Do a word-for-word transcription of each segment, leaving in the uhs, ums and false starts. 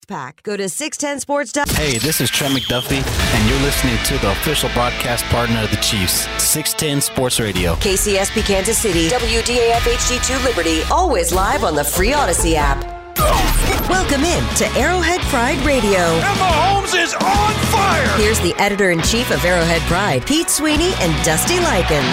Pack. Go to six ten sports dot com. Hey, this is Trent McDuffie, and you're listening to the official broadcast partner of the Chiefs, six ten Sports Radio. K C S P Kansas City, W D A F H D two Liberty, always live on the free Odyssey app. Welcome in to Arrowhead Pride Radio. And Mahomes is on fire! Here's the editor-in-chief of Arrowhead Pride, Pete Sweeney and Dusty Likens.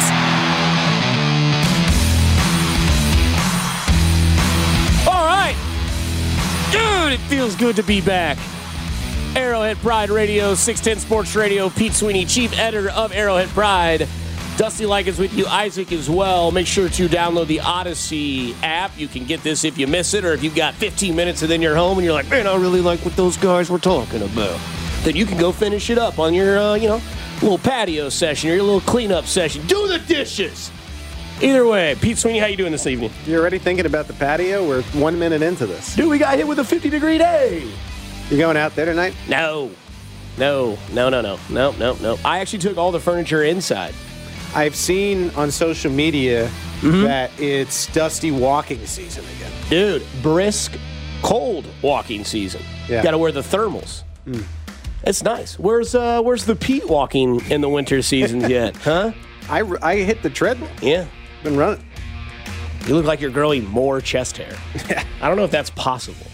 All right. Dude, it feels good to be back. Arrowhead Pride Radio, six ten Sports Radio, Pete Sweeney, chief editor of Arrowhead Pride. Dusty Likens with you, Isaac as well. Make sure to download the Odyssey app. You can get this if you miss it, or if you've got fifteen minutes and then you're home and you're like, man, I really like what those guys were talking about. Then you can go finish it up on your, uh, you know, little patio session or your little cleanup session. Do the dishes. Either way, Pete Sweeney, how you doing this evening? You already thinking about the patio? We're one minute into this. Dude, we got hit with a fifty-degree day. You going out there tonight? No. No, no, no, no, no, no, no. I actually took all the furniture inside. I've seen on social media mm-hmm. that it's dusty walking season again. Dude, brisk, cold walking season. Yeah. Got to wear the thermals. Mm. It's nice. Where's uh, where's the Pete walking in the winter seasons yet? Huh? I, I hit the treadmill. Yeah. Been running. You look like you're growing more chest hair. I don't know if that's possible.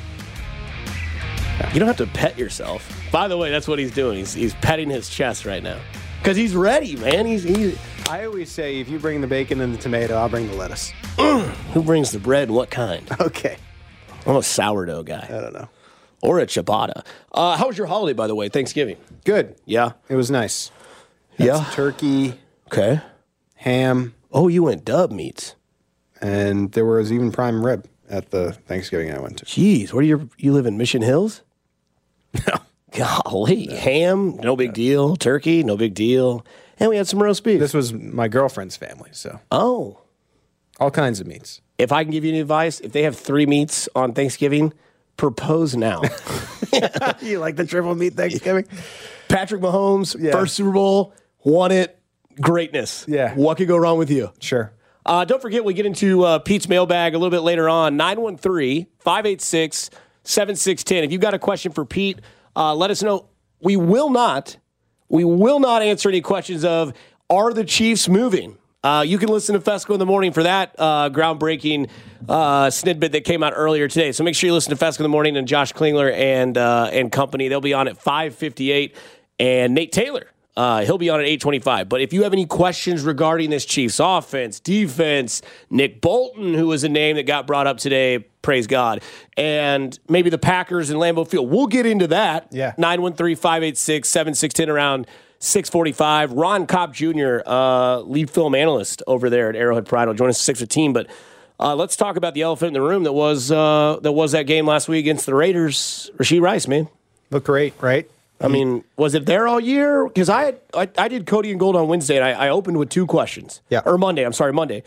You don't have to pet yourself. By the way, that's what he's doing. He's he's petting his chest right now. Because he's ready, man. He's, he's. I always say, if you bring the bacon and the tomato, I'll bring the lettuce. Who brings the bread and what kind? Okay. I'm a sourdough guy. I don't know. Or a ciabatta. Uh, how was your holiday, by the way? Thanksgiving? Good. Yeah? It was nice. Had yeah? some turkey. Okay. Ham. Oh, you went dub meats. And there was even prime rib at the Thanksgiving I went to. Jeez. Where do you, you live in Mission Hills? No. Golly, no. Ham, no big deal. Turkey, no big deal. And we had some roast beef. This was my girlfriend's family, so. Oh. All kinds of meats. If I can give you any advice, if they have three meats on Thanksgiving, propose now. You like the triple meat Thanksgiving? Patrick Mahomes, yeah. first Super Bowl, won it. Greatness. Yeah. What could go wrong with you? Sure. Uh, don't forget, we get into uh, Pete's mailbag a little bit later on. nine one three, five eight six, seven six one zero. If you've got a question for Pete, Uh, let us know. We will not, we will not answer any questions of, are the Chiefs moving? Uh, you can listen to Fesco in the Morning for that uh, groundbreaking uh, snippet that came out earlier today. So make sure you listen to Fesco in the Morning and Josh Klingler and uh, and company. They'll be on at five fifty-eight. And Nate Taylor, uh, he'll be on at eight twenty-five. But if you have any questions regarding this Chiefs offense, defense, Nick Bolton, who was a name that got brought up today, praise God, and maybe the Packers and Lambeau Field, we'll get into that. Yeah. nine one three, five eight six, seven six one zero around six forty-five. Ron Kopp Junior, uh, lead film analyst over there at Arrowhead Pride, will join us at six fifteen. But uh, let's talk about the elephant in the room that was uh, that was that game last week against the Raiders. Rashee Rice, man. Looked great, right? I mean, was it there all year? Because I, had, I I did Cody and Gold on Wednesday, and I, I opened with two questions. Yeah. Or Monday, I'm sorry, Monday.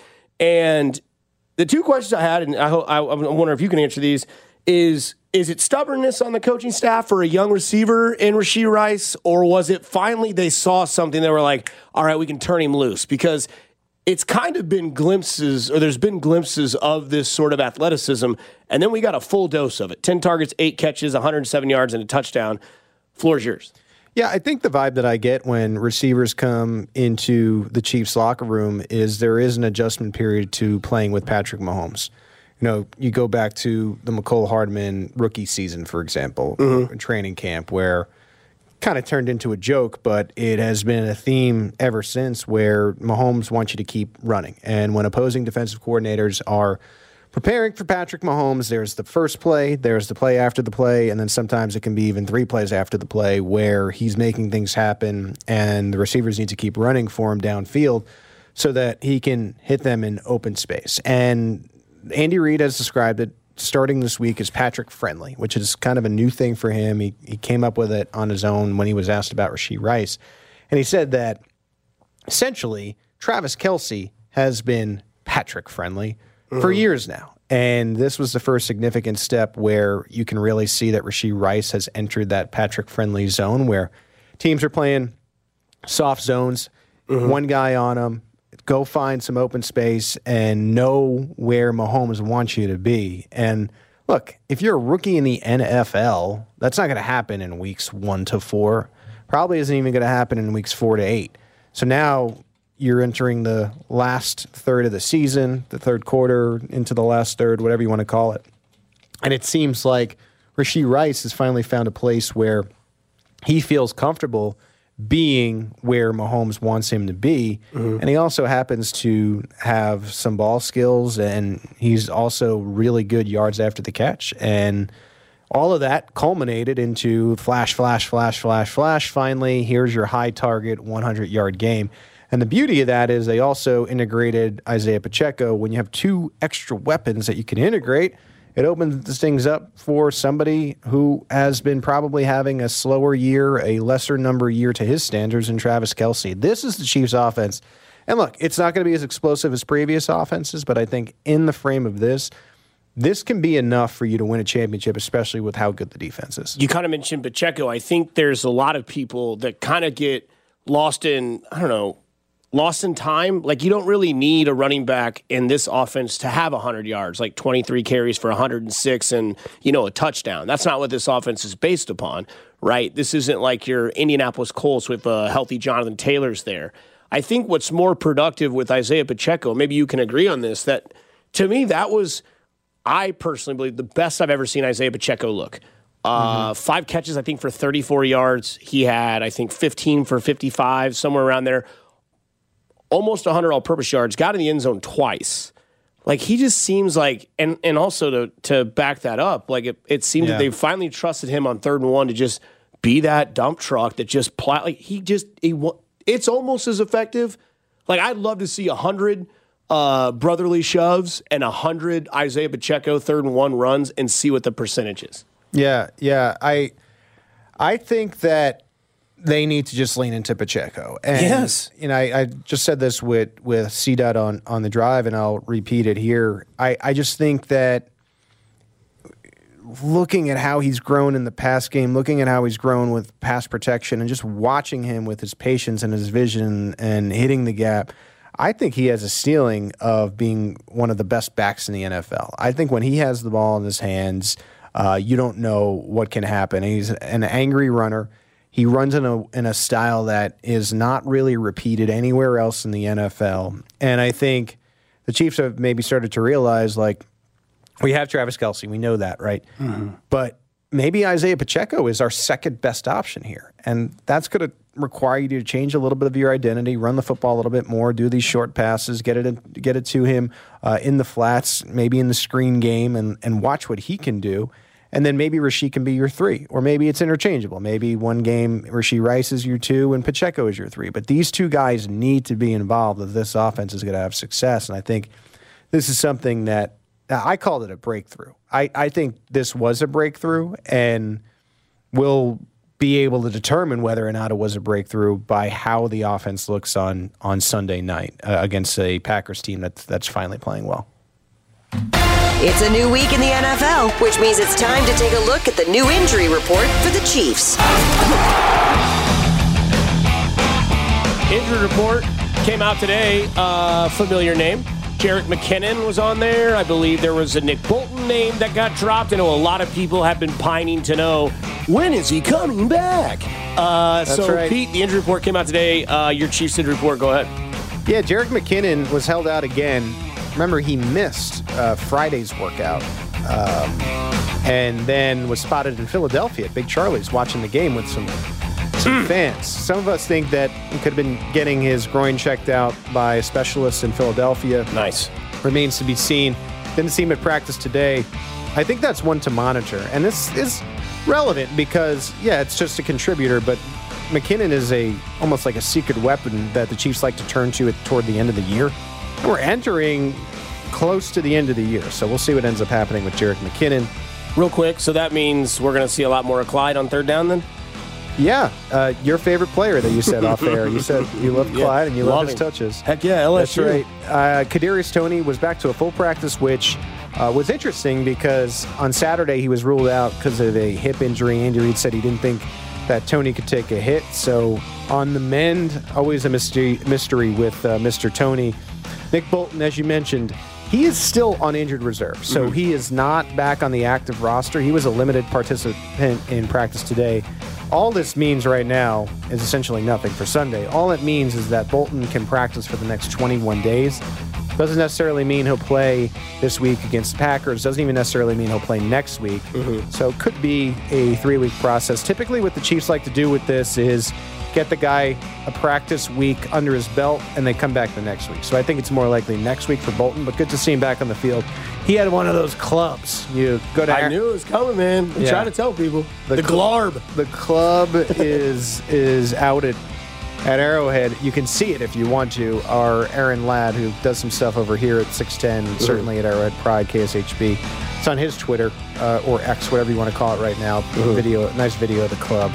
And the two questions I had, and I, ho- I, I wonder if you can answer these, is is it stubbornness on the coaching staff for a young receiver in Rashee Rice, or was it finally they saw something that were like, all right, we can turn him loose? Because it's kind of been glimpses, or there's been glimpses of this sort of athleticism, and then we got a full dose of it. ten targets, eight catches, one hundred seven yards, and a touchdown. Floor's yours. Yeah, I think the vibe that I get when receivers come into the Chiefs locker room is there is an adjustment period to playing with Patrick Mahomes. You know, you go back to the McCole Hardman rookie season, for example, mm-hmm. training camp, where kind of turned into a joke, but it has been a theme ever since where Mahomes wants you to keep running. And when opposing defensive coordinators are preparing for Patrick Mahomes, there's the first play, there's the play after the play, and then sometimes it can be even three plays after the play where he's making things happen and the receivers need to keep running for him downfield so that he can hit them in open space. And Andy Reid has described it starting this week as Patrick friendly, which is kind of a new thing for him. He, he came up with it on his own when he was asked about Rashee Rice. And he said that essentially Travis Kelce has been Patrick friendly for years now. And this was the first significant step where you can really see that Rashee Rice has entered that Patrick-friendly zone where teams are playing soft zones, mm-hmm. one guy on them, go find some open space and know where Mahomes wants you to be. And look, if you're a rookie in the N F L, that's not going to happen in weeks one to four. Probably isn't even going to happen in weeks four to eight. So now you're entering the last third of the season, the third quarter, into the last third, whatever you want to call it. And it seems like Rashee Rice has finally found a place where he feels comfortable being where Mahomes wants him to be. Mm-hmm. And he also happens to have some ball skills, and he's also really good yards after the catch. And all of that culminated into flash, flash, flash, flash, flash. Finally, here's your high target one hundred-yard game. And the beauty of that is they also integrated Isaiah Pacheco. When you have two extra weapons that you can integrate, it opens things up for somebody who has been probably having a slower year, a lesser number year to his standards than Travis Kelce. This is the Chiefs' offense. And look, it's not going to be as explosive as previous offenses, but I think in the frame of this, this can be enough for you to win a championship, especially with how good the defense is. You kind of mentioned Pacheco. I think there's a lot of people that kind of get lost in, I don't know, lost in time. Like, you don't really need a running back in this offense to have one hundred yards, like twenty-three carries for one hundred six and, you know, a touchdown. That's not what this offense is based upon, right? This isn't like your Indianapolis Colts with a healthy Jonathan Taylor's there. I think what's more productive with Isaiah Pacheco, maybe you can agree on this, that to me, that was, I personally believe, the best I've ever seen Isaiah Pacheco look. Uh, mm-hmm. Five catches, I think, for thirty-four yards. He had, I think, fifteen for fifty-five, somewhere around there. Almost one hundred all-purpose yards, got in the end zone twice. Like, he just seems like, and and also to to back that up, like, it, it seemed yeah. that they finally trusted him on third and one to just be that dump truck that just, plow, like, he just, he, it's almost as effective. Like, I'd love to see one hundred uh, brotherly shoves and one hundred Isaiah Pacheco third and one runs and see what the percentage is. Yeah, yeah. I I think that they need to just lean into Pacheco. And, yes. You know, I, I just said this with, with C-Dot on, on the drive, and I'll repeat it here. I, I just think that looking at how he's grown in the pass game, looking at how he's grown with pass protection, and just watching him with his patience and his vision and hitting the gap, I think he has a ceiling of being one of the best backs in the N F L. I think when he has the ball in his hands, uh, you don't know what can happen. He's an angry runner. He runs in a in a style that is not really repeated anywhere else in the N F L. And I think the Chiefs have maybe started to realize, like, we have Travis Kelce. We know that, right? Mm-hmm. But maybe Isaiah Pacheco is our second best option here. And that's going to require you to change a little bit of your identity, run the football a little bit more, do these short passes, get it in, get it to him uh, in the flats, maybe in the screen game, and, and watch what he can do. And then maybe Rashee can be your three, or maybe it's interchangeable. Maybe one game Rashee Rice is your two and Pacheco is your three. But these two guys need to be involved if this offense is going to have success. And I think this is something that I called it a breakthrough. I, I think this was a breakthrough, and we'll be able to determine whether or not it was a breakthrough by how the offense looks on on Sunday night uh, against a Packers team that's, that's finally playing well. It's a new week in the N F L, which means it's time to take a look at the new injury report for the Chiefs. Injury report came out today. Uh, familiar name. Jerick McKinnon was on there. I believe there was a Nick Bolton name that got dropped. I know a lot of people have been pining to know, when is he coming back? Uh, so, right. Pete, the injury report came out today. Uh, your Chiefs injury report, go ahead. Yeah, Jerick McKinnon was held out again. Remember, he missed uh, Friday's workout um, and then was spotted in Philadelphia at Big Charlie's watching the game with some some fans. Some of us think that he could have been getting his groin checked out by a specialist in Philadelphia. Nice. Remains to be seen. Didn't see him at practice today. I think that's one to monitor. And this is relevant because, yeah, it's just a contributor, but McKinnon is a almost like a secret weapon that the Chiefs like to turn to at, toward the end of the year. And we're entering close to the end of the year, so we'll see what ends up happening with Jerick McKinnon. Real quick, so that means we're going to see a lot more of Clyde on third down then? Yeah, uh, your favorite player that you said off air. You said you love yeah, Clyde and you love his him. touches. Heck yeah, L S U. That's right. Uh, Kadarius Toney was back to a full practice, which uh, was interesting because on Saturday he was ruled out because of a hip injury. Andy Reid said he didn't think that Toney could take a hit. So on the mend, always a mystery, mystery with uh, Mister Toney. Nick Bolton, as you mentioned, he is still on injured reserve, so mm-hmm. he is not back on the active roster. He was a limited participant in practice today. All this means right now is essentially nothing for Sunday. All it means is that Bolton can practice for the next twenty-one days. Doesn't necessarily mean he'll play this week against the Packers. Doesn't even necessarily mean he'll play next week. Mm-hmm. So it could be a three-week process. Typically what the Chiefs like to do with this is get the guy a practice week under his belt, and they come back the next week. So I think it's more likely next week for Bolton, but good to see him back on the field. He had one of those clubs. You go to. I Ar- knew it was coming, man. I'm yeah. trying to tell people. The, the cl- Glarb. The club is is out at, at Arrowhead. You can see it if you want to. Our Aaron Ladd, who does some stuff over here at six ten, and certainly at Arrowhead Pride, K S H B. It's on his Twitter, uh, or X, whatever you want to call it right now. Mm-hmm. Video, nice video of the club.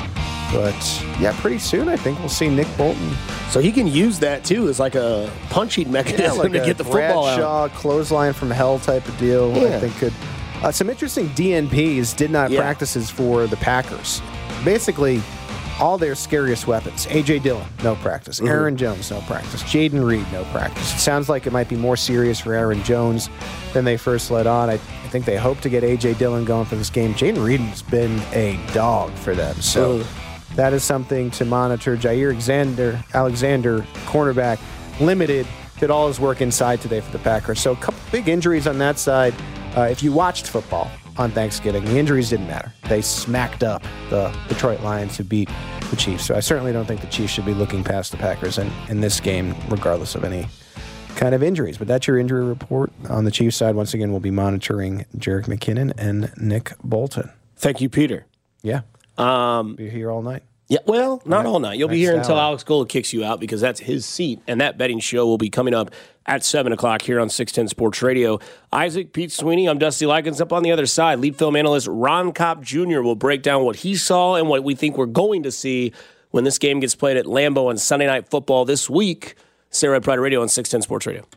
But, yeah, pretty soon I think we'll see Nick Bolton. So he can use that, too, as like a punching mechanism yeah, like to get the football out. Bradshaw, clothesline from hell type of deal, yeah. I think could. Uh, some interesting D N Ps, did not yeah. practices for the Packers. Basically, all their scariest weapons. A J Dillon, no practice. Mm-hmm. Aaron Jones, no practice. Jaden Reed, no practice. It sounds like it might be more serious for Aaron Jones than they first let on. I, I think they hope to get A J Dillon going for this game. Jaden Reed has been a dog for them, so... Mm. That is something to monitor. Jair Alexander, Alexander, cornerback, limited, did all his work inside today for the Packers. So a couple big injuries on that side. Uh, if you watched football on Thanksgiving, the injuries didn't matter. They smacked up the Detroit Lions who beat the Chiefs. So I certainly don't think the Chiefs should be looking past the Packers in, in this game, regardless of any kind of injuries. But that's your injury report. On the Chiefs side, once again, we'll be monitoring Jerick McKinnon and Nick Bolton. Thank you, Peter. Yeah. Um, be here all night. Yeah, well, not all night. You'll be here until Alex Gold kicks you out because that's his seat. And that betting show will be coming up at seven o'clock here on six ten Sports Radio. Isaac, Pete Sweeney, I'm Dusty Likens. Up on the other side, lead film analyst Ron Kopp Junior will break down what he saw and what we think we're going to see when this game gets played at Lambeau on Sunday Night Football this week. Arrowhead Pride Radio on six ten Sports Radio.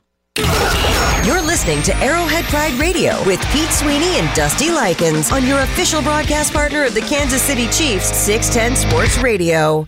You're listening to Arrowhead Pride Radio with Pete Sweeney and Dusty Likens on your official broadcast partner of the Kansas City Chiefs, six ten Sports Radio.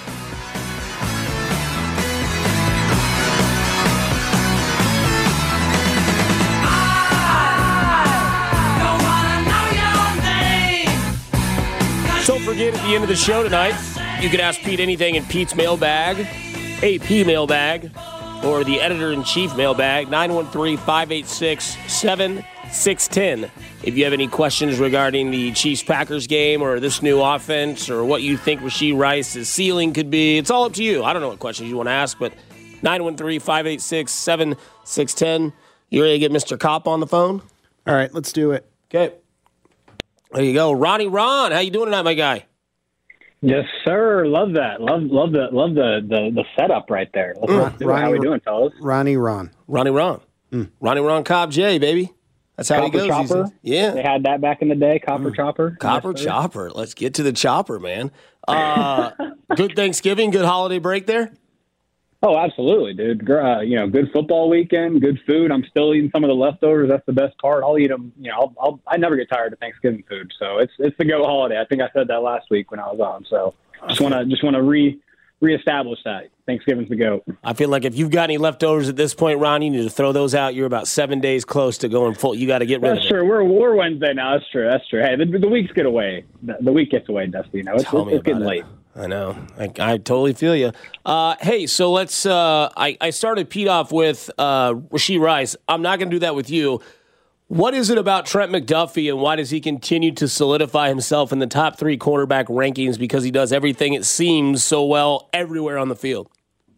Don't forget, at the end of the show tonight, you can ask Pete anything in Pete's mailbag, A P mailbag, or the editor-in-chief mailbag, nine one three, five eight six, seven six one zero. If you have any questions regarding the Chiefs-Packers game or this new offense or what you think Rashee Rice's ceiling could be, it's all up to you. I don't know what questions you want to ask, but nine one three, five eight six, seven six one zero. You ready to get Mister Kopp on the phone? All right, let's do it. Okay. There you go. Ronnie Ron, how you doing tonight, my guy? Yes, sir. Love that. Love, love the, love the, the, the setup right there. Let's mm. do Ronnie, how we doing, fellas? Ronnie Ron. Ronnie Ron. Mm. Ronnie Ron Cobb J, baby. That's how Copper he goes. Chopper. Yeah, they had that back in the day. Copper mm. Chopper. Copper yes, Chopper. Let's get to the chopper, man. Uh, good Thanksgiving. Good holiday break there. Oh, absolutely, dude. Uh, you know, good football weekend, good food. I'm still eating some of the leftovers. That's the best part. I'll eat them. You know, I'll, I'll, I never get tired of Thanksgiving food. So it's it's the go holiday. I think I said that last week when I was on. So just want to just want to re reestablish that Thanksgiving's the go. I feel like if you've got any leftovers at this point, Ron, you need to throw those out. You're about seven days close to going full. You got to get rid That's of it. That's true. We're we're Wednesday now. That's true. That's true. Hey, the, the weeks get away. The, the week gets away, Dusty. You know, it's, Tell it's, me it's getting it. late. I know. I, I totally feel you. Uh, hey, so let's. Uh, I, I started Pete off with uh, Rashee Rice. I'm not going to do that with you. What is it about Trent McDuffie, and why does he continue to solidify himself in the top three cornerback rankings? Because he does everything, it seems, so well everywhere on the field.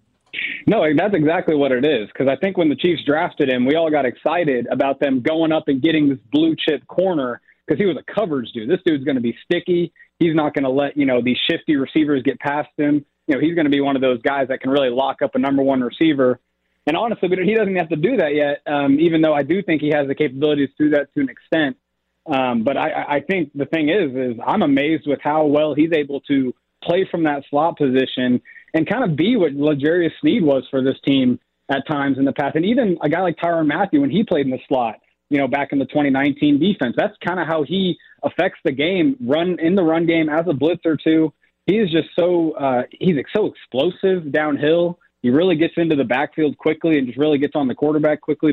No, that's exactly what it is. Because I think when the Chiefs drafted him, we all got excited about them going up and getting this blue chip corner because he was a coverage dude. This dude's going to be sticky. He's not going to let, you know, these shifty receivers get past him. You know, he's going to be one of those guys that can really lock up a number one receiver. And honestly, but he doesn't have to do that yet, um, even though I do think he has the capability to do that to an extent. Um, but I, I think the thing is, is I'm amazed with how well he's able to play from that slot position and kind of be what L'Jarius Sneed was for this team at times in the past. And even a guy like Tyrann Mathieu, when he played in the slot, you know, back in the twenty nineteen defense, that's kind of how he affects the game, run in the run game as a blitzer too. He is just so, uh, he's so explosive downhill. He really gets into the backfield quickly and just really gets on the quarterback quickly. But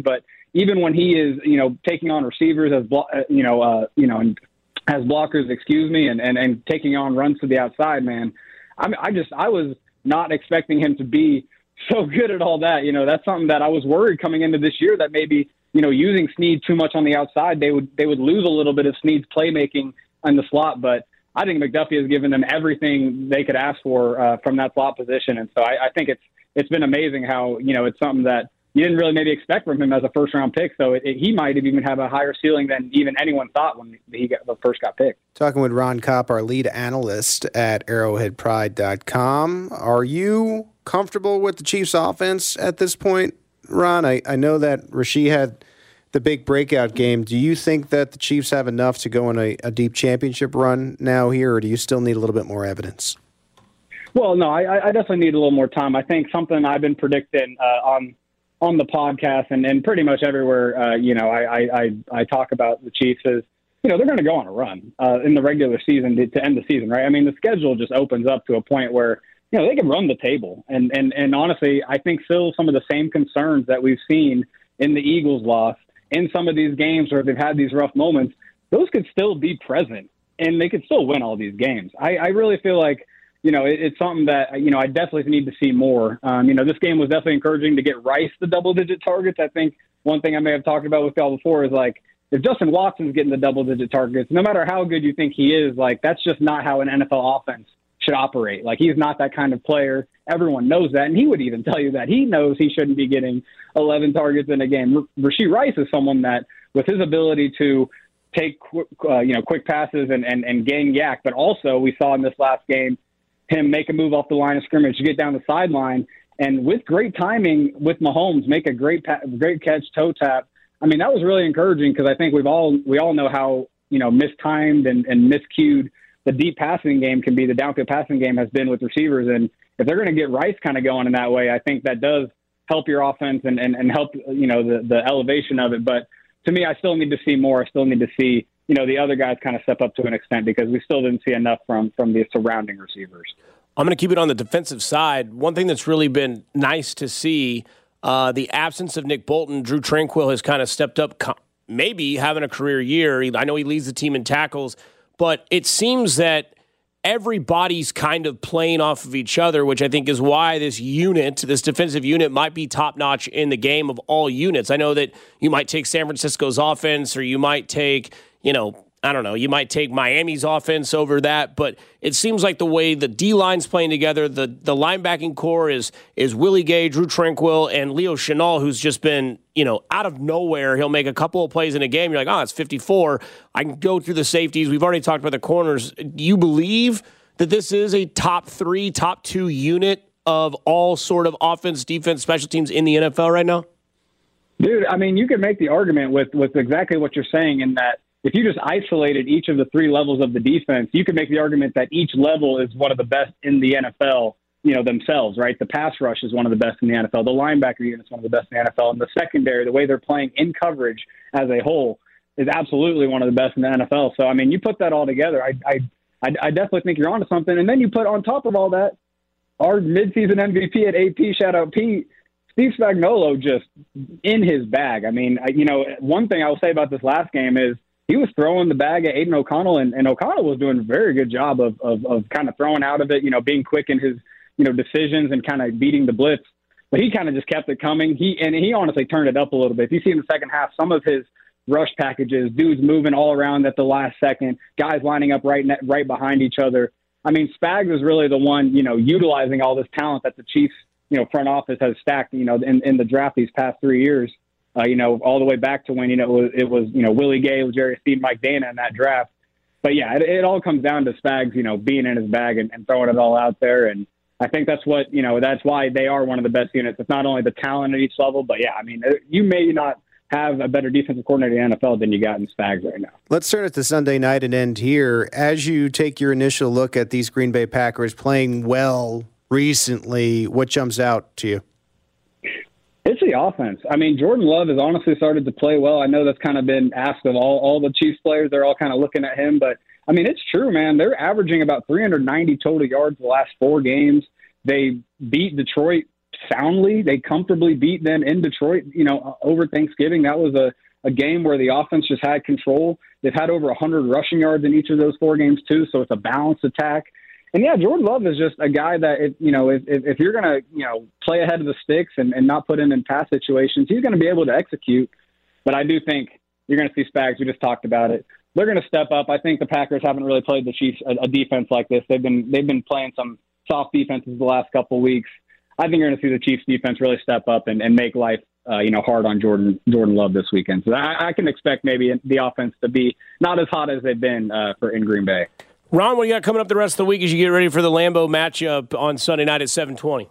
even when he is, you know, taking on receivers as, blo- uh, you know, uh, you know, and as blockers, excuse me, and, and, and taking on runs to the outside, man, I mean, I just, I was not expecting him to be so good at all that. You know, that's something that I was worried coming into this year that maybe, you know, using Snead too much on the outside, they would, they would lose a little bit of Snead's playmaking in the slot, but I think McDuffie has given them everything they could ask for uh, from that slot position. And so I, I think it's it's been amazing how, you know, it's something that you didn't really maybe expect from him as a first-round pick. So it, it, he might have even have a higher ceiling than even anyone thought when he got, first got picked. Talking with Ron Kopp, our lead analyst at arrowhead pride dot com. Are you comfortable with the Chiefs' offense at this point, Ron? I, I know that Rasheed had the big breakout game. Do you think that the Chiefs have enough to go on a, a deep championship run now here, or do you still need a little bit more evidence? Well, no, I, I definitely need a little more time. I think something I've been predicting uh, on on the podcast and, and pretty much everywhere, uh, you know, I, I, I talk about the Chiefs is, you know, they're going to go on a run uh, in the regular season to, to end the season, right? I mean, the schedule just opens up to a point where, you know, they can run the table. And, and, and honestly, I think still some of the same concerns that we've seen in the Eagles loss, in some of these games where they've had these rough moments, those could still be present and they could still win all these games. I, I really feel like, you know, it, it's something that, you know, I definitely need to see more. Um, you know, this game was definitely encouraging to get Rice the double-digit targets. I think one thing I may have talked about with y'all before is, like, if Justin Watson's getting the double-digit targets, no matter how good you think he is, like, that's just not how an N F L offense should operate. Like, he's not that kind of player. Everyone knows that, and he would even tell you that. He knows he shouldn't be getting eleven targets in a game. R- Rasheed Rice is someone that, with his ability to take qu- uh, you know, quick passes and, and, and gain yak, but also we saw in this last game him make a move off the line of scrimmage to get down the sideline, and with great timing with Mahomes, make a great pa- great catch, toe tap. I mean, that was really encouraging because I think we've all we all know how, you know, mistimed and, and miscued the deep passing game can be. The downfield passing game has been with receivers, and if they're going to get Rice kind of going in that way, I think that does help your offense and, and, and help, you know, the, the elevation of it. But to me, I still need to see more. I still need to see, you know, the other guys kind of step up to an extent because we still didn't see enough from, from the surrounding receivers. I'm going to keep it on the defensive side. One thing that's really been nice to see, uh, the absence of Nick Bolton. Drew Tranquill has kind of stepped up, maybe having a career year. I know he leads the team in tackles, but it seems that everybody's kind of playing off of each other, which I think is why this unit, this defensive unit, might be top-notch in the game of all units. I know that you might take San Francisco's offense, or you might take, you know, I don't know, you might take Miami's offense over that, but it seems like the way the D-line's playing together, the the linebacking core is is Willie Gay, Drew Tranquill, and Leo Chenal, who's just been, you know, out of nowhere. He'll make a couple of plays in a game. You're like, oh, it's fifty-four. I can go through the safeties. We've already talked about the corners. Do you believe that this is a top three, top two unit of all sort of offense, defense, special teams in the N F L right now? Dude, I mean, you could make the argument with, with exactly what you're saying in that if you just isolated each of the three levels of the defense, you could make the argument that each level is one of the best in the N F L, you know, themselves, right? The pass rush is one of the best in the N F L. The linebacker unit is one of the best in the N F L. And the secondary, the way they're playing in coverage as a whole, is absolutely one of the best in the N F L. So, I mean, you put that all together, I I, I, I definitely think you're onto something. And then you put on top of all that, our midseason M V P at A P, shout out Pete, Steve Spagnuolo, just in his bag. I mean, you know, one thing I will say about this last game is, he was throwing the bag at Aiden O'Connell, and, and O'Connell was doing a very good job of, of, of kind of throwing out of it, you know, being quick in his, you know, decisions and kind of beating the blitz. But he kind of just kept it coming. He and he honestly turned it up a little bit. If you see in the second half, some of his rush packages, dudes moving all around at the last second, guys lining up right right behind each other. I mean, Spags is really the one, you know, utilizing all this talent that the Chiefs, you know, front office has stacked, you know, in, in the draft these past three years. Uh, you know, all the way back to when, you know, it was, it was you know, Willie Gay, Jerry Steed, Mike Dana in that draft. But, yeah, it, it all comes down to Spags, you know, being in his bag and, and throwing it all out there. And I think that's what, you know, that's why they are one of the best units. It's not only the talent at each level, but, yeah, I mean, you may not have a better defensive coordinator in the N F L than you got in Spags right now. Let's turn it to Sunday night and end here. As you take your initial look at these Green Bay Packers playing well recently, what jumps out to you? It's the offense. I mean, Jordan Love has honestly started to play well. I know that's kind of been asked of all, all the Chiefs players. They're all kind of looking at him. But, I mean, it's true, man. They're averaging about three hundred ninety total yards the last four games. They beat Detroit soundly. They comfortably beat them in Detroit, you know, over Thanksgiving. That was a, a game where the offense just had control. They've had over one hundred rushing yards in each of those four games, too, so it's a balanced attack. And, yeah, Jordan Love is just a guy that, if, you know, if, if you're going to, you know, play ahead of the sticks and, and not put him in pass situations, he's going to be able to execute. But I do think you're going to see Spags. We just talked about it. They're going to step up. I think the Packers haven't really played the Chiefs a, a defense like this. They've been they've been playing some soft defenses the last couple of weeks. I think you're going to see the Chiefs defense really step up and, and make life uh, you know hard on Jordan Jordan Love this weekend. So I, I can expect maybe the offense to be not as hot as they've been uh, for in Green Bay. Ron, what do you got coming up the rest of the week as you get ready for the Lambeau matchup on Sunday night at seven twenty?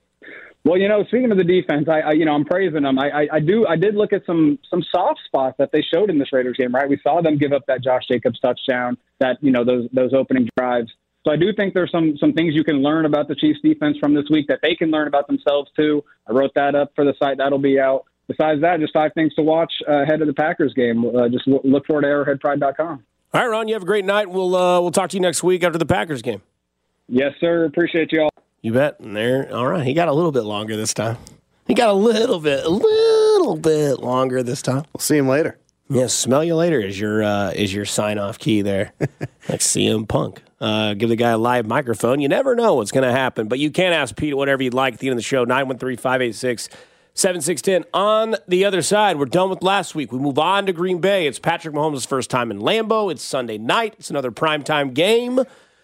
Well, you know, speaking of the defense, I, I you know I'm praising them. I, I, I do I did look at some some soft spots that they showed in this Raiders game. Right, we saw them give up that Josh Jacobs touchdown, that you know those those opening drives. So I do think there's some some things you can learn about the Chiefs defense from this week that they can learn about themselves too. I wrote that up for the site. That'll be out. Besides that, just five things to watch uh, ahead of the Packers game. Uh, just w- look forward to arrowhead pride dot com. All right, Ron, you have a great night. We'll uh, we'll talk to you next week after the Packers game. Yes, sir. Appreciate you all. You bet. And there, all right. He got a little bit longer this time. He got a little bit, a little bit longer this time. We'll see him later. Yeah, smell you later is your uh, is your sign off key there. Like C M Punk. Uh, give the guy a live microphone. You never know what's going to happen, but you can ask Pete whatever you'd like at the end of the show. nine one three, five eight six, seven six one zero. On the other side, we're done with last week. We move on to Green Bay. It's Patrick Mahomes' first time in Lambeau. It's Sunday night. It's another primetime game.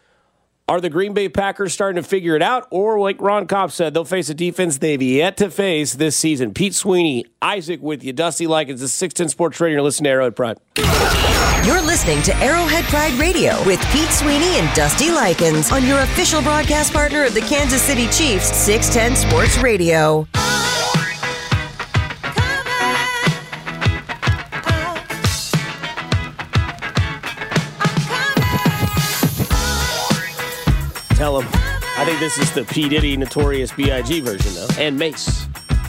Are the Green Bay Packers starting to figure it out? Or, like Ron Kopp said, they'll face a defense they've yet to face this season. Pete Sweeney, Isaac with you, Dusty Likens, the six ten Sports Radio. You're listening to Arrowhead Pride. You're listening to Arrowhead Pride Radio with Pete Sweeney and Dusty Likens on your official broadcast partner of the Kansas City Chiefs, six ten Sports Radio. Tell him. I think this is the P. Diddy Notorious B I G version, though. And Mace.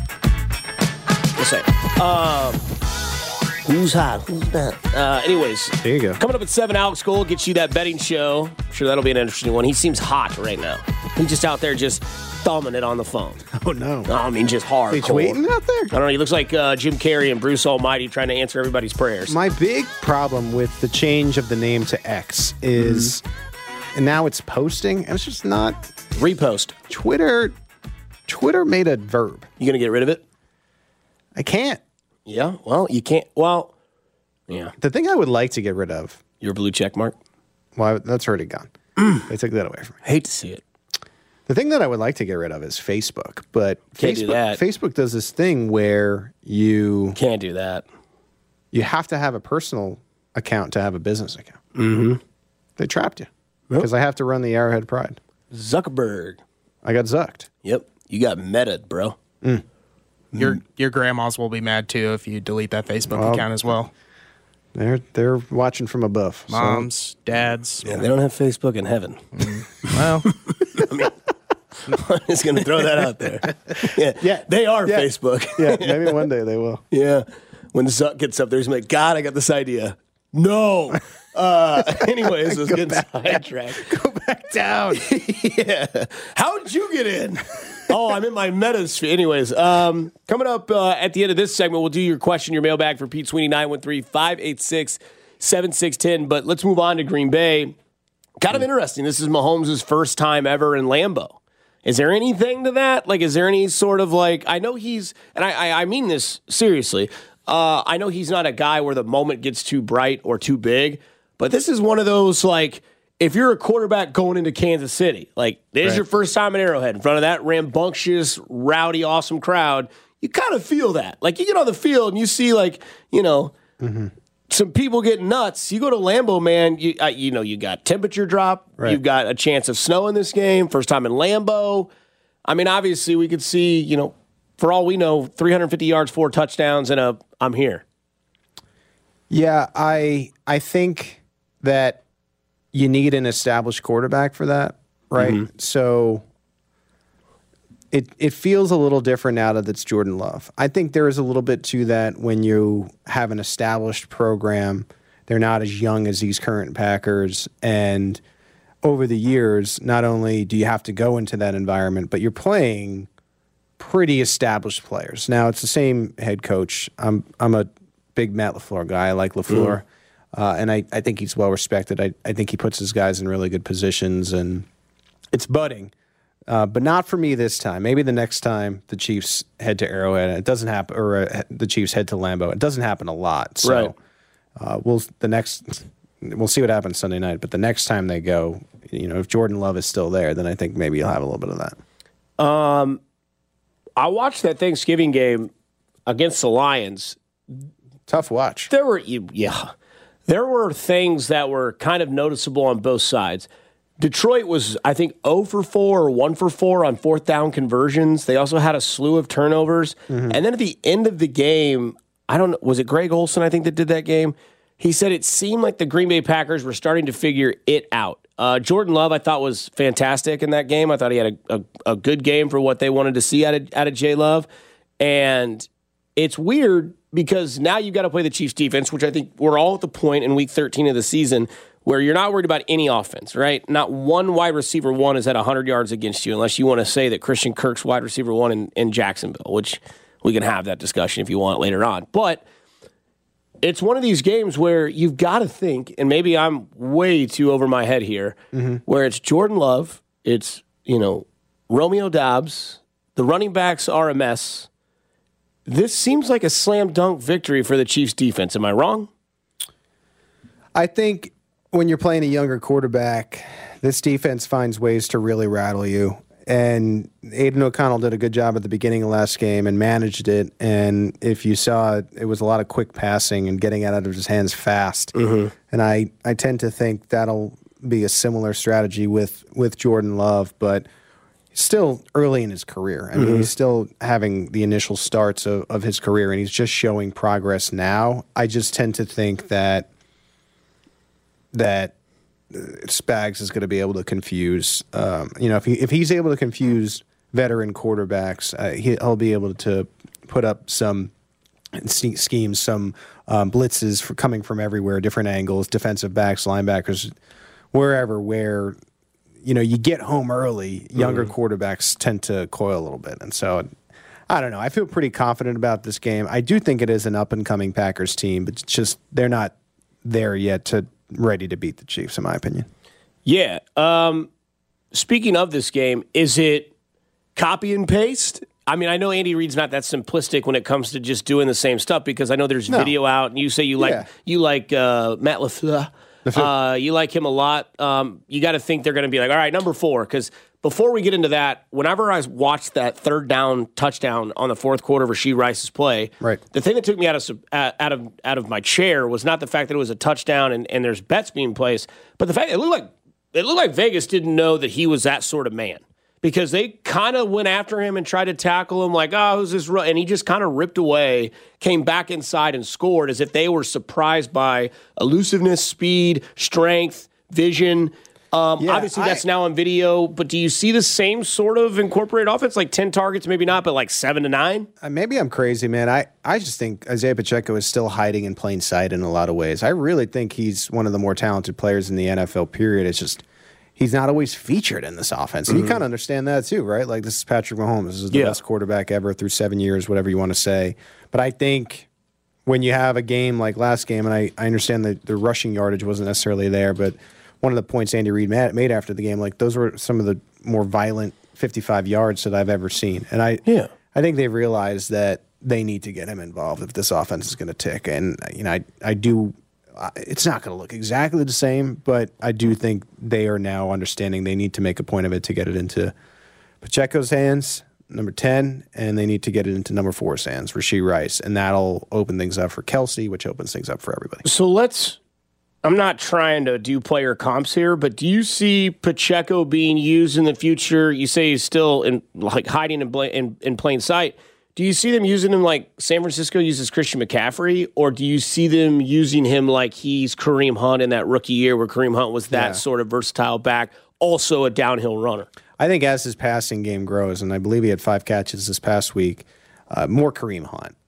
Just saying. Um, who's hot? Who's not? Uh, anyways. There you go. Coming up at seven, Alex Gold gets you that betting show. I'm sure that'll be an interesting one. He seems hot right now. He's just out there just thumbing it on the phone. Oh, no. No, I mean, just hard. He's tweeting out there? I don't know. He looks like uh, Jim Carrey and Bruce Almighty trying to answer everybody's prayers. My big problem with the change of the name to X is... Mm-hmm. And now it's posting, and it's just not... Repost. Twitter Twitter made a verb. You going to get rid of it? I can't. Yeah, well, you can't. Well, yeah. The thing I would like to get rid of... Your blue check mark? Well, that's already gone. They took that away from me. Hate to see it. The thing that I would like to get rid of is Facebook. But Can't Facebook, do that. Facebook does this thing where you... Can't do that. You have to have a personal account to have a business account. Mm-hmm. They trapped you. Because I have to run the Arrowhead Pride. Zuckerberg. I got zucked. Yep. You got meta'd, bro. Mm. Your your grandmas will be mad, too, if you delete that Facebook well, account as well. They're they're watching from above. Moms, so. dads. Yeah, they don't have Facebook in heaven. Mm. Well, I mean, I'm just going to throw that out there. Yeah, yeah. They are yeah. Facebook. Yeah, maybe one day they will. Yeah. When Zuck gets up there, he's like, God, I got this idea. No. Uh, anyways, let's get sidetracked. Go back down. Yeah. How did you get in? Oh, I'm in my metasphere. Anyways, um, coming up uh, at the end of this segment, we'll do your question, your mailbag for Pete Sweeney, nine one three, five eight six, seven six one zero. But let's move on to Green Bay. Kind of interesting. This is Mahomes' first time ever in Lambeau. Is there anything to that? Like, is there any sort of like, I know he's, and I, I, I mean this seriously, Uh, I know he's not a guy where the moment gets too bright or too big, but this is one of those, like, if you're a quarterback going into Kansas City, like, this is right. your first time at Arrowhead in front of that rambunctious, rowdy, awesome crowd, you kind of feel that. Like, you get on the field and you see, like, you know, mm-hmm. some people getting nuts. You go to Lambeau, man, you, uh, you know, you got temperature drop. Right. You've got a chance of snow in this game. First time in Lambeau. I mean, obviously, we could see, you know, for all we know, three hundred fifty yards, four touchdowns, and a I'm here. Yeah, I I think that you need an established quarterback for that, right? Mm-hmm. So it it feels a little different now that it's Jordan Love. I think there is a little bit to that when you have an established program. They're not as young as these current Packers, and over the years, not only do you have to go into that environment, but you're playing pretty established players. Now it's the same head coach. I'm I'm a big Matt LaFleur guy. I like LaFleur, mm. uh, and I, I think he's well respected. I I think he puts his guys in really good positions, and it's budding. Uh, but not for me this time. Maybe the next time the Chiefs head to Arrowhead, it doesn't happen, or uh, the Chiefs head to Lambeau. It doesn't happen a lot. So right. uh, we'll the next we'll see what happens Sunday night. But the next time they go, you know, if Jordan Love is still there, then I think maybe you'll have a little bit of that. Um, I watched that Thanksgiving game against the Lions. Tough watch. There were yeah, there were things that were kind of noticeable on both sides. Detroit was, I think, zero for four or one for four on fourth down conversions. They also had a slew of turnovers. Mm-hmm. And then at the end of the game, I don't know, was it Greg Olsen, I think, that did that game? He said it seemed like the Green Bay Packers were starting to figure it out. Uh, Jordan Love, I thought, was fantastic in that game. I thought he had a, a, a good game for what they wanted to see out of, out of J. Love. And it's weird because now you've got to play the Chiefs defense, which I think we're all at the point in week thirteen of the season where you're not worried about any offense, right? Not one wide receiver one is at one hundred yards against you, unless you want to say that Christian Kirk's wide receiver one in, in Jacksonville, which we can have that discussion if you want later on. But it's one of these games where you've got to think, and maybe I'm way too over my head here, mm-hmm. where it's Jordan Love, it's, you know, Romeo Doubs, the running backs are a mess. This seems like a slam dunk victory for the Chiefs defense. Am I wrong? I think when you're playing a younger quarterback, this defense finds ways to really rattle you. And Aiden O'Connell did a good job at the beginning of last game and managed it. And if you saw it, it was a lot of quick passing and getting it out of his hands fast. Mm-hmm. And I, I tend to think that'll be a similar strategy with, with Jordan Love, but still early in his career. I mean, mm-hmm. he's still having the initial starts of, of his career, and he's just showing progress now. I just tend to think that that Spags is going to be able to confuse, um, you know, if he if he's able to confuse veteran quarterbacks, uh, he, he'll be able to put up some schemes, some um, blitzes for coming from everywhere, different angles, defensive backs, linebackers, wherever, where, you know, you get home early, younger mm-hmm. quarterbacks tend to coil a little bit. And so, I don't know. I feel pretty confident about this game. I do think it is an up-and-coming Packers team, but it's just they're not there yet to ready to beat the Chiefs, in my opinion. Yeah. Um, speaking of this game, is it copy and paste? I mean, I know Andy Reid's not that simplistic when it comes to just doing the same stuff, because I know there's no. video out, and you say you like yeah. you like uh, Matt LaFleur. Uh, you like him a lot. Um, you got to think they're going to be like, all right, number four. Because before we get into that, whenever I watched that third down touchdown on the fourth quarter of Rashee Rice's play, right. the thing that took me out of out of out of my chair was not the fact that it was a touchdown and, and there's bets being placed, but the fact it looked like it looked like Vegas didn't know that he was that sort of man. Because they kind of went after him and tried to tackle him like, oh, who's this? And he just kind of ripped away, came back inside and scored as if they were surprised by elusiveness, speed, strength, vision. Um, yeah, obviously, I, that's now on video. But do you see the same sort of incorporated offense? Like ten targets, maybe not, but like seven to nine? Uh, maybe I'm crazy, man. I, I just think Isaiah Pacheco is still hiding in plain sight in a lot of ways. I really think he's one of the more talented players in the N F L, period. It's just he's not always featured in this offense. And mm-hmm. you kind of understand that too, right? Like, this is Patrick Mahomes. This is the yeah. best quarterback ever through seven years, whatever you want to say. But I think when you have a game like last game, and I, I understand that the rushing yardage wasn't necessarily there, but one of the points Andy Reid made after the game, like, those were some of the more violent fifty-five yards that I've ever seen. And I, yeah. I think they realized that they need to get him involved if this offense is going to tick. And, you know, I, I do – it's not going to look exactly the same, but I do think they are now understanding they need to make a point of it to get it into Pacheco's hands, number ten, and they need to get it into number four's hands, Rashee Rice, and that'll open things up for Kelsey, which opens things up for everybody. So let's – I'm not trying to do player comps here, but do you see Pacheco being used in the future? You say he's still in like hiding in, in, in plain sight. Do you see them using him like San Francisco uses Christian McCaffrey, or do you see them using him like he's Kareem Hunt in that rookie year where Kareem Hunt was that yeah. sort of versatile back, also a downhill runner? I think as his passing game grows, and I believe he had five catches this past week, uh, more Kareem Hunt.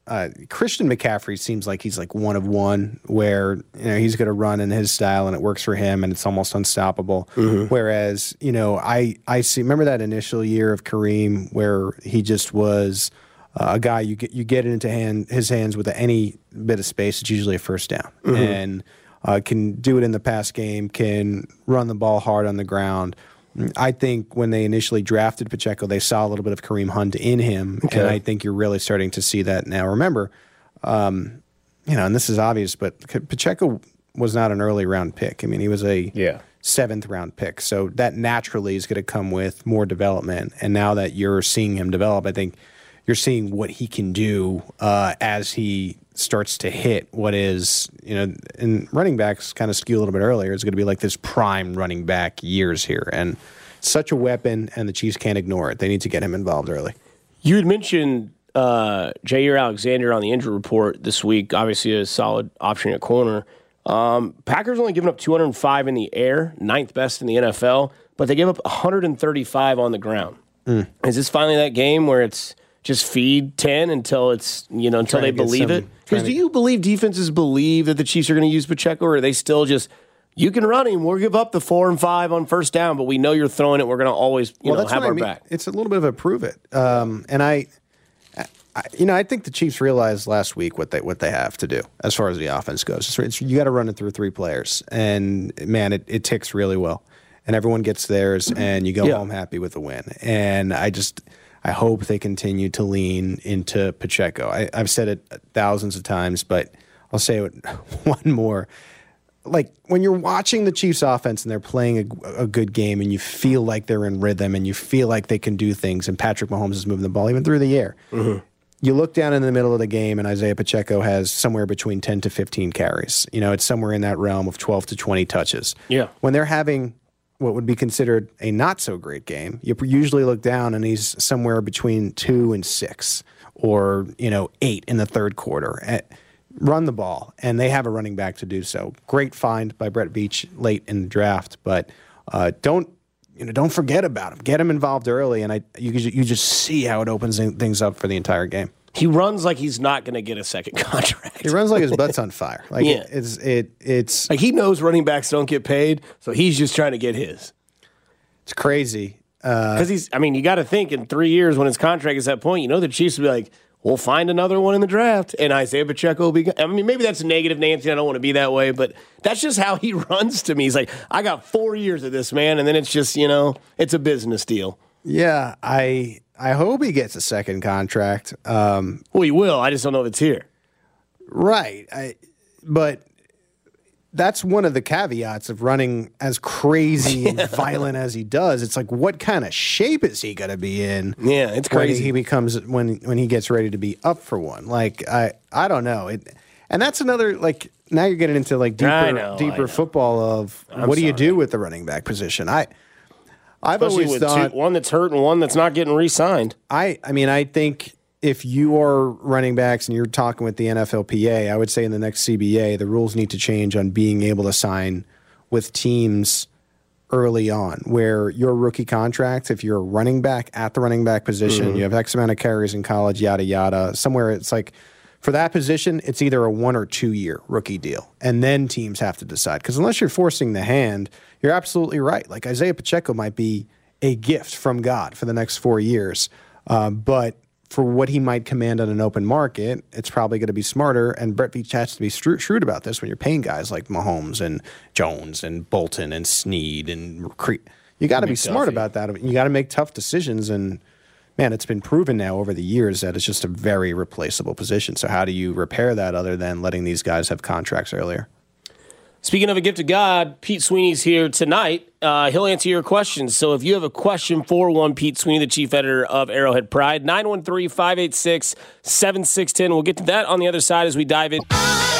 uh, Christian McCaffrey seems like he's like one of one, where you know he's going to run in his style and it works for him and it's almost unstoppable. Mm-hmm. Whereas you know I I see remember that initial year of Kareem where he just was uh, a guy you get you get it into hand his hands with any bit of space, it's usually a first down, mm-hmm. and uh, can do it in the pass game, can run the ball hard on the ground. I think when they initially drafted Pacheco, they saw a little bit of Kareem Hunt in him, okay. and I think you're really starting to see that now. Remember, um, you know, and this is obvious, but Pacheco was not an early round pick. I mean, he was a yeah. seventh round pick, so that naturally is going to come with more development. And now that you're seeing him develop, I think you're seeing what he can do uh, as he starts to hit what is, you know, and running backs kind of skew a little bit earlier. It's going to be like this prime running back years here. And such a weapon, and the Chiefs can't ignore it. They need to get him involved early. You had mentioned uh, Jair Alexander on the injury report this week, obviously a solid option at corner. Um, Packers only given up two hundred five in the air, ninth best in the N F L, but they gave up one hundred thirty-five on the ground. Mm. Is this finally that game where it's just feed ten until it's, you know, until they believe it? Because do you believe defenses believe that the Chiefs are going to use Pacheco, or are they still just, you can run him, we'll give up the four and five on first down, but we know you're throwing it, we're going to always, you well, know, have our I mean. back. It's a little bit of a prove it. Um, and I, I, you know, I think the Chiefs realized last week what they what they have to do as far as the offense goes. It's, it's, you got to run it through three players, and man, it, it ticks really well. And everyone gets theirs, and you go yeah. home happy with a win. And I just... I hope they continue to lean into Pacheco. I, I've said it thousands of times, but I'll say it one more. Like, when you're watching the Chiefs offense and they're playing a, a good game and you feel like they're in rhythm and you feel like they can do things and Patrick Mahomes is moving the ball even through the air, mm-hmm. you look down in the middle of the game and Isaiah Pacheco has somewhere between ten to fifteen carries. You know, it's somewhere in that realm of twelve to twenty touches. Yeah. When they're having what would be considered a not-so-great game, you usually look down and he's somewhere between two and six or, you know, eight in the third quarter. Run the ball, and they have a running back to do so. Great find by Brett Veach late in the draft, but uh, don't you know? Don't forget about him. Get him involved early, and I you you just see how it opens things up for the entire game. He runs like he's not going to get a second contract. He runs like his butt's on fire. Like yeah. it, it's it it's like he knows running backs don't get paid, so he's just trying to get his. It's crazy because uh, he's. I mean, you got to think in three years when his contract is that point, you know, the Chiefs will be like, we'll find another one in the draft, and Isaiah Pacheco will be. I mean, maybe that's negative, Nancy. I don't want to be that way, but that's just how he runs to me. He's like, I got four years of this, man, and then it's just, you know, it's a business deal. Yeah, I I hope he gets a second contract. Um, well, he will. I just don't know if it's here. Right, I, but that's one of the caveats of running as crazy and violent as he does. It's like, what kind of shape is he going to be in? Yeah, it's crazy. When he becomes when when he gets ready to be up for one. Like I I don't know. It, and that's another like now you're getting into like deeper know, deeper football of I'm what do sorry. you do with the running back position? I I've Especially always with thought two, one that's hurt and one that's not getting re-signed. I I mean I think. If you are running backs and you're talking with the N F L P A, I would say in the next C B A, the rules need to change on being able to sign with teams early on, where your rookie contract, if you're a running back at the running back position, mm-hmm. you have X amount of carries in college, yada, yada, somewhere it's like, for that position, it's either a one or two year rookie deal. And then teams have to decide. Because unless you're forcing the hand, you're absolutely right. Like Isaiah Pacheco might be a gift from God for the next four years. Um, but for what he might command on an open market, it's probably going to be smarter. And Brett Veach has to be shrewd about this when you're paying guys like Mahomes and Jones and Bolton and Snead and Cre- you got to be smart about that. You got to make tough decisions. And man, it's been proven now over the years that it's just a very replaceable position. So how do you repair that other than letting these guys have contracts earlier? Speaking of a gift of God, Pete Sweeney's here tonight. Uh, he'll answer your questions. So if you have a question for one, Pete Sweeney, the chief editor of Arrowhead Pride, nine one three, five eight six, seven six one zero. We'll get to that on the other side as we dive in.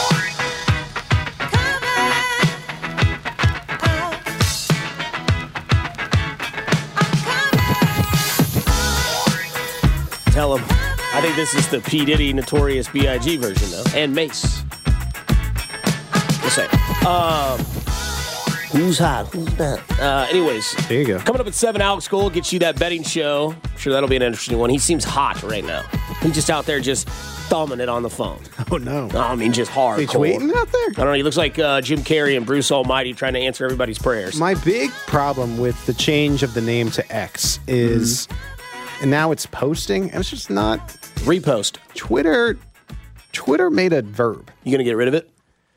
Tell him. I think this is the P. Diddy Notorious B I G version, though. And Mace. We'll say. Um, who's hot? Who's not? Uh, anyways. There you go. Coming up at seven, Alex Gold gets you that betting show. I'm sure that'll be an interesting one. He seems hot right now. He's just out there just thumbing it on the phone. Oh, no. I mean, just hard. He's tweeting out there? I don't know. He looks like uh, Jim Carrey and Bruce Almighty trying to answer everybody's prayers. My big problem with the change of the name to X is, mm-hmm. and now it's posting, and it's just not. Repost. Twitter, Twitter made a verb. You going to get rid of it?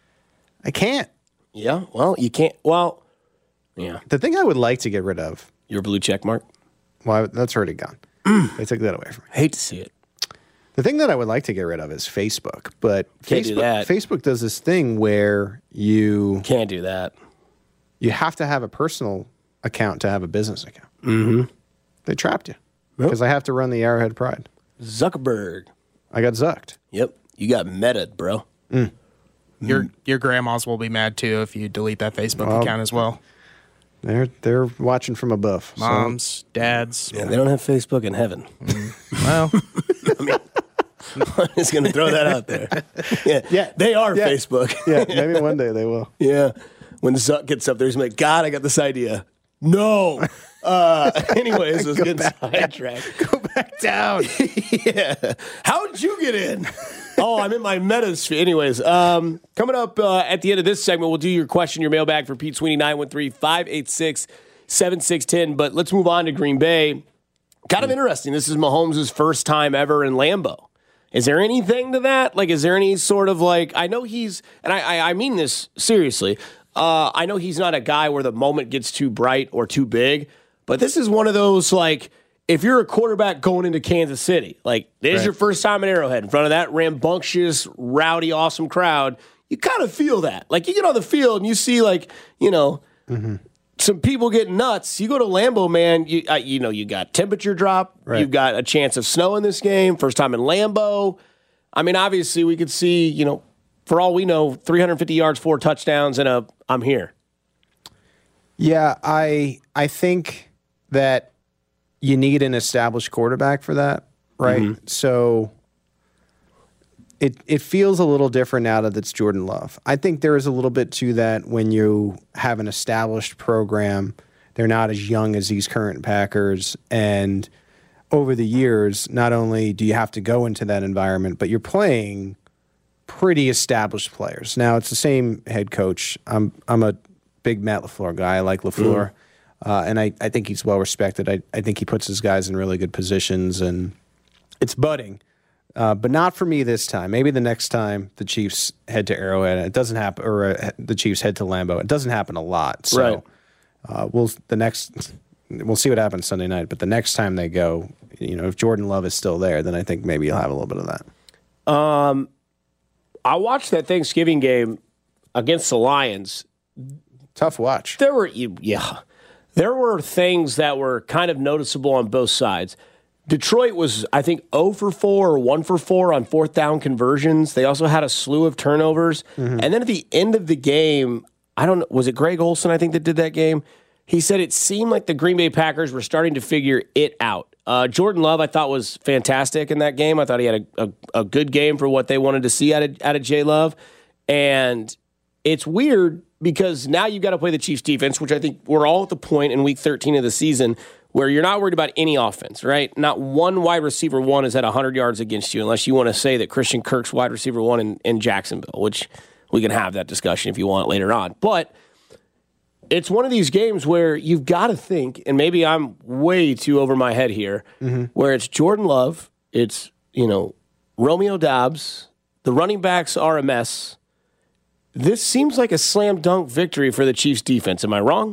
I can't. Yeah, well, you can't. Well, yeah. The thing I would like to get rid of. Your blue check mark? Well, that's already gone. They took that away from me. Hate to see it. The thing that I would like to get rid of is Facebook, but Can't Facebook, do that. Facebook does this thing where you can't do that. You have to have a personal account to have a business account. Mm-hmm. They trapped you because yep. I have to run the Arrowhead Pride. Zuckerberg. I got zucked. Yep, you got meta'd, bro. Mm. Your your grandmas will be mad too if you delete that Facebook well, account as well. They're they're watching from above. Moms, so. dads. Yeah, they don't have Facebook in heaven. Mm. Well, I mean, I'm just going to throw that out there. Yeah, yeah they are yeah. Facebook. Yeah, maybe one day they will. Yeah, when Zuck gets up there, he's like, God, I got this idea. No. Uh, anyways, let's get sidetracked. Go back down. Yeah. How did you get in? Oh, I'm in my metasphere. Anyways, um, coming up uh, at the end of this segment, we'll do your question, your mailbag for Pete Sweeney, nine one three, five eight six, seven six one zero. But let's move on to Green Bay. Kind of interesting. This is Mahomes' first time ever in Lambeau. Is there anything to that? Like, is there any sort of like, I know he's, and I, I, I mean this seriously, uh, I know he's not a guy where the moment gets too bright or too big, but this is one of those, like, if you're a quarterback going into Kansas City, like, this right. is your first time at Arrowhead in front of that rambunctious, rowdy, awesome crowd, you kind of feel that. Like, you get on the field and you see, like, you know, mm-hmm. some people getting nuts. You go to Lambeau, man, you, uh, you know, you got temperature drop. Right. You've got a chance of snow in this game. First time in Lambeau. I mean, obviously, we could see, you know, for all we know, three hundred fifty yards, four touchdowns, and a I'm here. Yeah, I I think that you need an established quarterback for that, right? Mm-hmm. So it it feels a little different now that it's Jordan Love. I think there is a little bit to that when you have an established program. They're not as young as these current Packers, and over the years, not only do you have to go into that environment, but you're playing pretty established players. Now, it's the same head coach. I'm I'm a big Matt LaFleur guy. I like LaFleur, mm. uh, and I, I think he's well respected. I, I think he puts his guys in really good positions, and it's budding. Uh, but not for me this time. Maybe the next time the Chiefs head to Arrowhead, it doesn't happen, or uh, the Chiefs head to Lambeau. It doesn't happen a lot. So right. uh, we'll the next we'll see what happens Sunday night. But the next time they go, you know, if Jordan Love is still there, then I think maybe you'll have a little bit of that. Um, I watched that Thanksgiving game against the Lions. Tough watch. There were yeah, there were things that were kind of noticeable on both sides. Detroit was, I think, zero for four or one for four on fourth down conversions. They also had a slew of turnovers. Mm-hmm. And then at the end of the game, I don't know, was it Greg Olsen, I think, that did that game? He said it seemed like the Green Bay Packers were starting to figure it out. Uh, Jordan Love, I thought, was fantastic in that game. I thought he had a, a, a good game for what they wanted to see out of, out of J. Love. And it's weird because now you've got to play the Chiefs defense, which I think we're all at the point in week thirteen of the season where you're not worried about any offense, right? Not one wide receiver one is at one hundred yards against you, unless you want to say that Christian Kirk's wide receiver one in, in Jacksonville, which we can have that discussion if you want later on. But it's one of these games where you've got to think, and maybe I'm way too over my head here, mm-hmm. where it's Jordan Love, it's, you know, Romeo Doubs, the running backs are a mess. This seems like a slam dunk victory for the Chiefs defense. Am I wrong?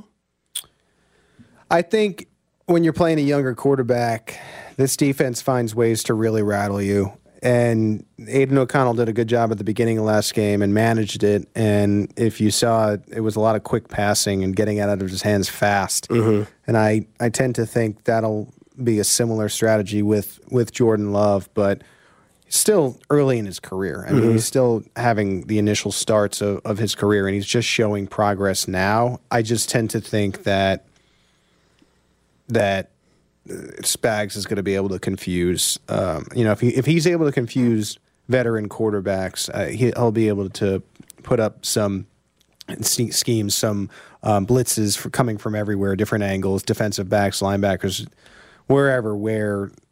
I think when you're playing a younger quarterback, this defense finds ways to really rattle you. And Aiden O'Connell did a good job at the beginning of last game and managed it. And if you saw, it was a lot of quick passing and getting it out of his hands fast. Mm-hmm. And I, I tend to think that'll be a similar strategy with, with Jordan Love, but still early in his career. I mean, mm-hmm. he's still having the initial starts of, of his career, and he's just showing progress now. I just tend to think that that Spags is going to be able to confuse. Um, you know, if he if he's able to confuse veteran quarterbacks, uh, he, he'll be able to put up some schemes, some um, blitzes for coming from everywhere, different angles, defensive backs, linebackers, wherever. Where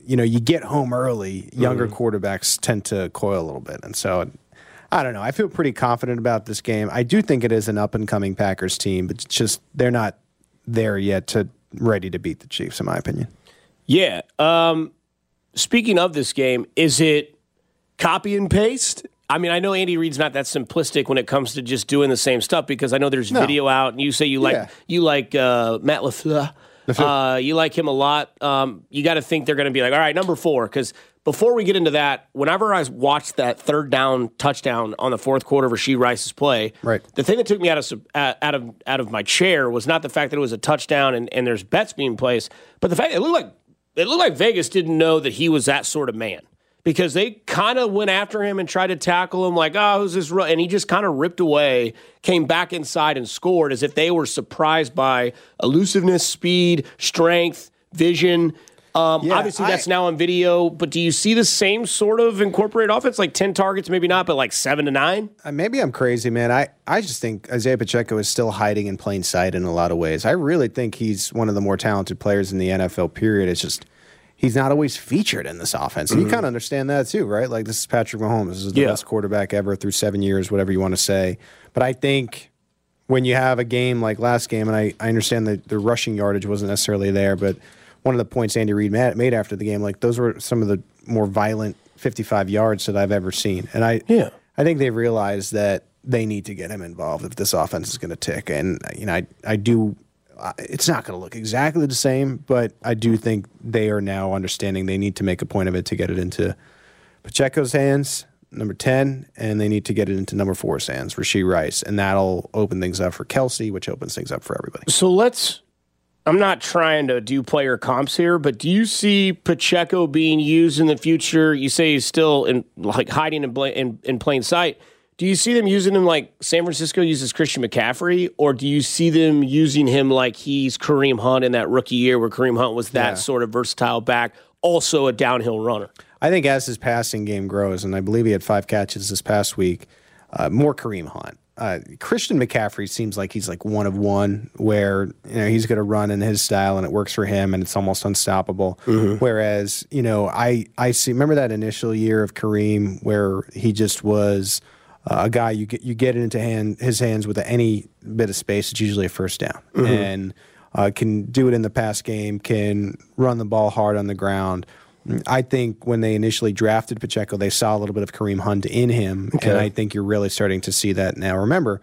you know, you get home early, younger mm-hmm. quarterbacks tend to coil a little bit. And so, I don't know. I feel pretty confident about this game. I do think it is an up-and-coming Packers team, but it's just they're not there yet to ready to beat the Chiefs, in my opinion. Yeah. Um, speaking of this game, is it copy and paste? I mean, I know Andy Reid's not that simplistic when it comes to just doing the same stuff because I know there's no. video out, and you say you like yeah. you like uh, Matt LaFleur. Uh, you like him a lot. Um, you got to think they're going to be like, all right, number four. Because before we get into that, whenever I watched that third down touchdown on the fourth quarter of Rashee Rice's play, right. the thing that took me out of out of out of my chair was not the fact that it was a touchdown and, and there's bets being placed, but the fact that it looked like it looked like Vegas didn't know that he was that sort of man. Because they kind of went after him and tried to tackle him like, oh, who's this? Ru-? And he just kind of ripped away, came back inside and scored as if they were surprised by elusiveness, speed, strength, vision. Um, yeah, obviously, that's I, now on video. But do you see the same sort of incorporated offense? Like ten targets, maybe not, but like seven to nine? Uh, maybe I'm crazy, man. I, I just think Isaiah Pacheco is still hiding in plain sight in a lot of ways. I really think he's one of the more talented players in the N F L, period. It's just he's not always featured in this offense. And mm-hmm. you kind of understand that too, right? Like, this is Patrick Mahomes. This is the yeah. best quarterback ever through seven years, whatever you want to say. But I think when you have a game like last game, and I, I understand that the rushing yardage wasn't necessarily there, but one of the points Andy Reid made after the game, like, those were some of the more violent fifty-five yards that I've ever seen. And I, yeah. I think they've realized that they need to get him involved if this offense is going to tick. And, you know, I, I do – it's not going to look exactly the same, but I do think they are now understanding they need to make a point of it to get it into Pacheco's hands, number ten, and they need to get it into number four's hands, Rashee Rice, and that'll open things up for Kelsey, which opens things up for everybody. So let's – I'm not trying to do player comps here, but do you see Pacheco being used in the future? You say he's still in like hiding in, in, in plain sight. Do you see them using him like San Francisco uses Christian McCaffrey, or do you see them using him like he's Kareem Hunt in that rookie year where Kareem Hunt was that yeah. sort of versatile back, also a downhill runner? I think as his passing game grows, and I believe he had five catches this past week, uh, more Kareem Hunt. Uh, Christian McCaffrey seems like he's like one of one, where you know he's going to run in his style and it works for him and it's almost unstoppable. Mm-hmm. Whereas you know I I see remember that initial year of Kareem where he just was. Uh, a guy you get you get it into hand his hands with any bit of space. It's usually a first down, mm-hmm. and uh, can do it in the pass game. Can run the ball hard on the ground. I think when they initially drafted Pacheco, they saw a little bit of Kareem Hunt in him, okay. and I think you're really starting to see that now. Remember,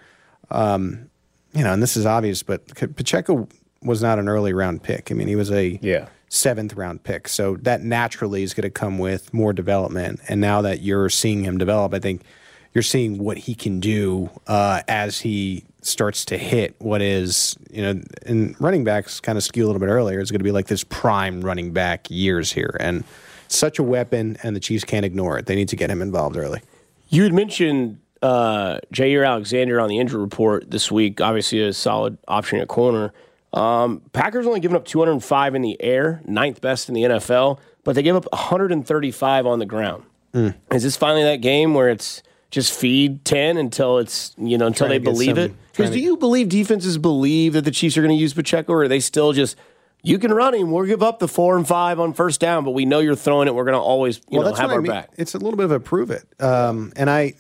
um, you know, and this is obvious, but Pacheco was not an early round pick. I mean, he was a yeah. seventh round pick, so that naturally is going to come with more development. And now that you're seeing him develop, I think. You're seeing what he can do uh, as he starts to hit what is, you know, and running backs kind of skew a little bit earlier. It's going to be like this prime running back years here. And such a weapon, and the Chiefs can't ignore it. They need to get him involved early. You had mentioned uh, Jair Alexander on the injury report this week, obviously a solid option at corner. Um, Packers only given up two hundred five in the air, ninth best in the N F L, but they give up one hundred thirty-five on the ground. Mm. Is this finally that game where it's just feed ten until it's you know until they believe some, it? Because do you believe defenses believe that the Chiefs are going to use Pacheco, or are they still just you can run him, we'll give up the four and five on first down, but we know you're throwing it. We're going to always you well, know have our I mean. back. It's a little bit of a prove it, um, and I,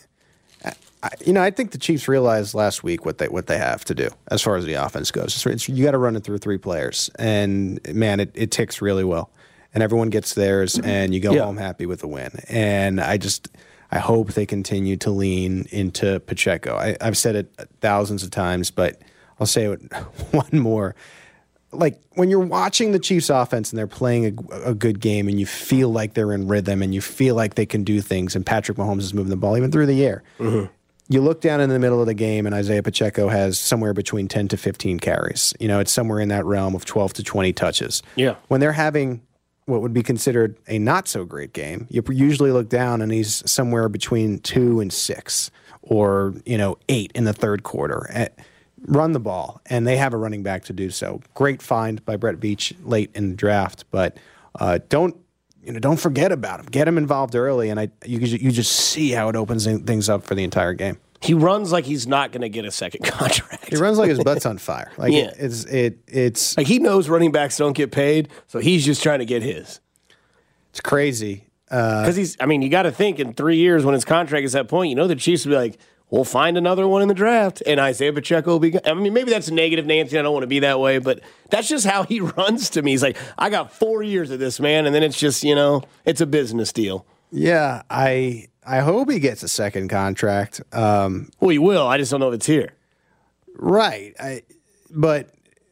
I, you know, I think the Chiefs realized last week what they what they have to do as far as the offense goes. It's, it's, you got to run it through three players, and man, it, it ticks really well, and everyone gets theirs, and you go yeah. home happy with the win. And I just. I hope they continue to lean into Pacheco. I, I've said it thousands of times, but I'll say it one more. Like, when you're watching the Chiefs offense and they're playing a, a good game and you feel like they're in rhythm and you feel like they can do things and Patrick Mahomes is moving the ball even through the air, mm-hmm. you look down in the middle of the game and Isaiah Pacheco has somewhere between ten to fifteen carries. You know, it's somewhere in that realm of twelve to twenty touches. Yeah. When they're having what would be considered a not-so-great game, you usually look down and he's somewhere between two and six or, you know, eight in the third quarter. Run the ball, and they have a running back to do so. Great find by Brett Veach late in the draft, but uh, don't you know don't forget about him. Get him involved early, and I you, you just see how it opens things up for the entire game. He runs like he's not going to get a second contract. He runs like his butt's on fire. Like yeah. it, it's it it's like he knows running backs don't get paid, so he's just trying to get his. It's crazy. Because uh, he's, I mean, you got to think in three years when his contract is at that point, you know, the Chiefs will be like, we'll find another one in the draft, and Isaiah Pacheco will be. I mean, maybe that's negative, Nancy. I don't want to be that way, but that's just how he runs to me. He's like, I got four years of this, man, and then it's just, you know, it's a business deal. Yeah, I I hope he gets a second contract. Um, well, he will. I just don't know if it's here. Right. I, but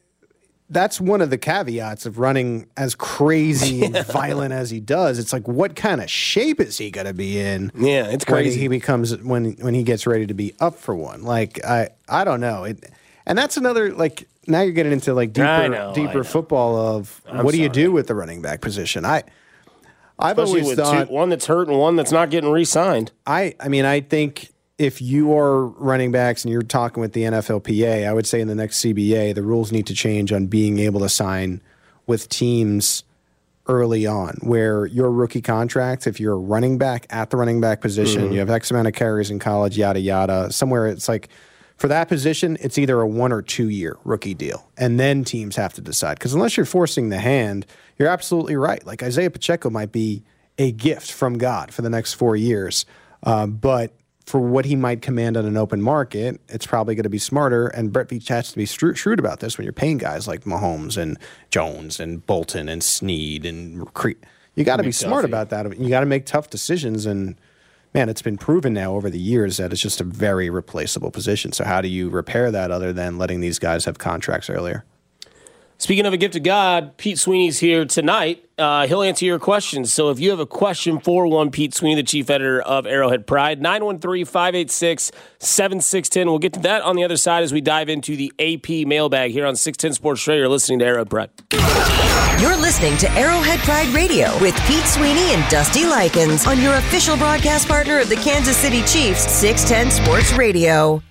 that's one of the caveats of running as crazy and violent as he does. It's like, what kind of shape is he going to be in? Yeah, it's crazy. When he becomes when when he gets ready to be up for one. Like I I don't know. It, and that's another like now you're getting into like deeper know, deeper football of I'm what do you sorry. do with the running back position? I I've Especially always with thought two, one that's hurt and one that's not getting re-signed. I I mean I think if you are running backs and you're talking with the N F L P A, I would say in the next C B A, the rules need to change on being able to sign with teams early on, where your rookie contract, if you're a running back at the running back position, mm-hmm. you have X amount of carries in college, yada, yada, somewhere it's like, for that position, it's either a one or two year rookie deal. And then teams have to decide. Because unless you're forcing the hand, you're absolutely right. Like Isaiah Pacheco might be a gift from God for the next four years. Um, but for what he might command on an open market, it's probably going to be smarter. And Brett Veach has to be stru- shrewd about this when you're paying guys like Mahomes and Jones and Bolton and Snead and Cre- you got to be smart about that. You got to make tough decisions. And man, it's been proven now over the years that it's just a very replaceable position. So how do you repair that other than letting these guys have contracts earlier? Speaking of a gift of God, Pete Sweeney's here tonight. Uh, he'll answer your questions. So if you have a question for one Pete Sweeney, the chief editor of Arrowhead Pride, nine one three, five eight six, seven six one zero. We'll get to that on the other side as we dive into the A P mailbag here on six ten Sports Radio. You're listening to Arrowhead Pride. You're listening to Arrowhead Pride Radio with Pete Sweeney and Dusty Likens on your official broadcast partner of the Kansas City Chiefs, six ten Sports Radio.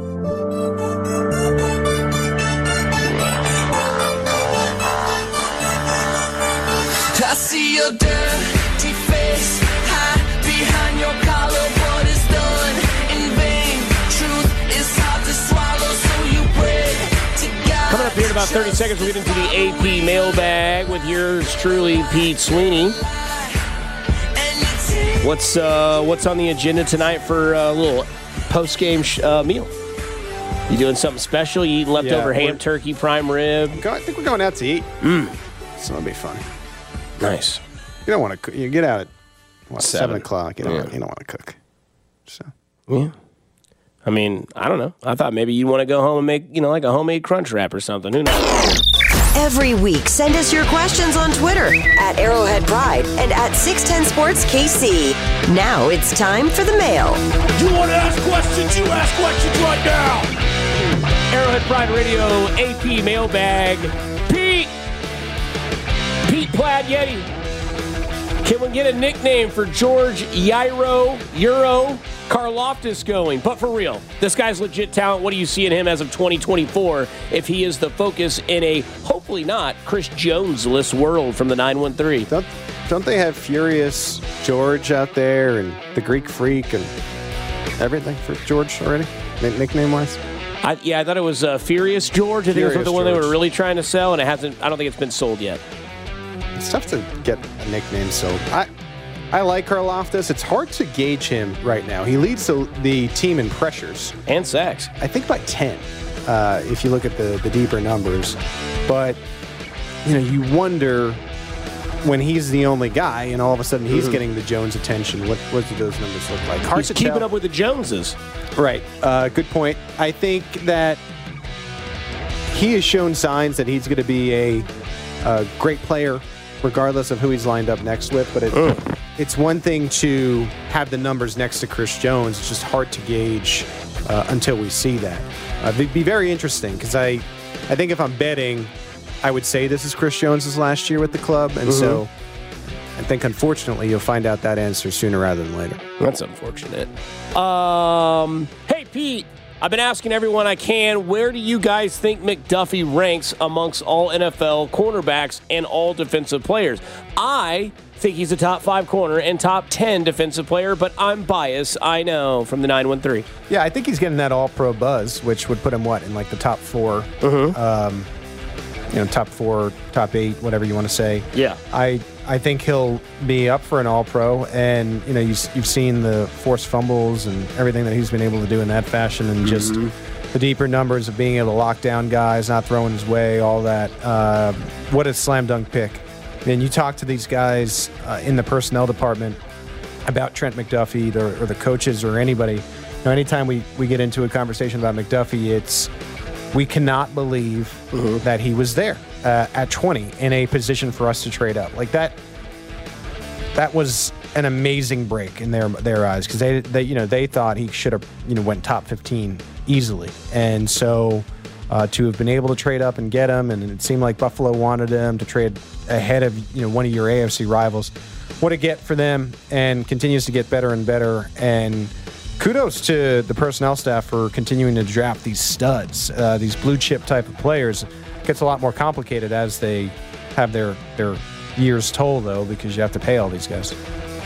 I see your dirty face, hide behind your collar. What is done in vain? Truth is hard to swallow, so you pray to God. Coming up here in about thirty seconds, we'll get into the A P mailbag with yours truly, Pete Sweeney. What's uh, what's on the agenda tonight for a little post-game sh- uh, meal? You doing something special? You eating leftover yeah, ham, turkey, prime rib? I think we're going out to eat. Mm. So it'll be fun. Nice. You don't want to. You get out at what, seven. seven o'clock. You don't. Yeah. You don't want to cook. So yeah. I mean, I don't know. I thought maybe you want to go home and make, you know, like a homemade crunch wrap or something. Who knows? Every week, send us your questions on Twitter at Arrowhead Pride and at six ten Sports K C. Now it's time for the mail. You want to ask questions? You ask questions right now. Arrowhead Pride Radio A P mailbag. Pete. Pete Plaid Yeti. Can we get a nickname for George Yairo Euro Karlaftis going? But for real, this guy's legit talent. What do you see in him as of twenty twenty-four if he is the focus in a, hopefully not, Chris Jones-less world from the nine one three? Don't, don't they have Furious George out there and the Greek Freak and everything for George already, nickname-wise? I, yeah, I thought it was uh, Furious George. I think Furious it was the one George. they were really trying to sell, and it hasn't. I don't think it's been sold yet. It's tough to get a nickname sold. I I like Karlaftis. It's hard to gauge him right now. He leads the, the team in pressures. And sacks. I think by ten, uh, if you look at the, the deeper numbers. But, you know, you wonder when he's the only guy and all of a sudden he's mm-hmm. getting the Jones attention, what, what do those numbers look like? Hard he's to keeping tell. up with the Joneses. Right. Uh, good point. I think that he has shown signs that he's going to be a, a great player regardless of who he's lined up next with. But it, mm. it's one thing to have the numbers next to Chris Jones. It's just hard to gauge uh, until we see that. Uh, it'd be very interesting because I, I think if I'm betting, I would say this is Chris Jones's last year with the club. And mm-hmm. so I think, unfortunately, you'll find out that answer sooner rather than later. That's unfortunate. Um, hey, Pete. I've been asking everyone I can, where do you guys think McDuffie ranks amongst all N F L cornerbacks and all defensive players? I think he's a top five corner and top ten defensive player, but I'm biased, I know, from the nine one three. Yeah, I think he's getting that all-pro buzz, which would put him, what, in like the top four? Mm-hmm. Um, you know, top four, top eight, whatever you want to say. Yeah. I I think he'll be up for an All-Pro, and you know, you, you've seen the forced fumbles and everything that he's been able to do in that fashion, and just mm-hmm. the deeper numbers of being able to lock down guys, not throwing his way, all that. Uh, what a slam dunk pick! And you talk to these guys uh, in the personnel department about Trent McDuffie, the, or the coaches, or anybody. You know, anytime we we get into a conversation about McDuffie, it's we cannot believe mm-hmm. that he was there uh, at twenty in a position for us to trade up. Like that, that was an amazing break in their their eyes, because they, they you know they thought he should have you know went top fifteen easily, and so uh, to have been able to trade up and get him, and it seemed like Buffalo wanted him to trade ahead of you know one of your A F C rivals. What a get for them, and continues to get better and better. And kudos to the personnel staff for continuing to draft these studs, uh, these blue chip type of players. It gets a lot more complicated as they have their, their years toll, though, because you have to pay all these guys.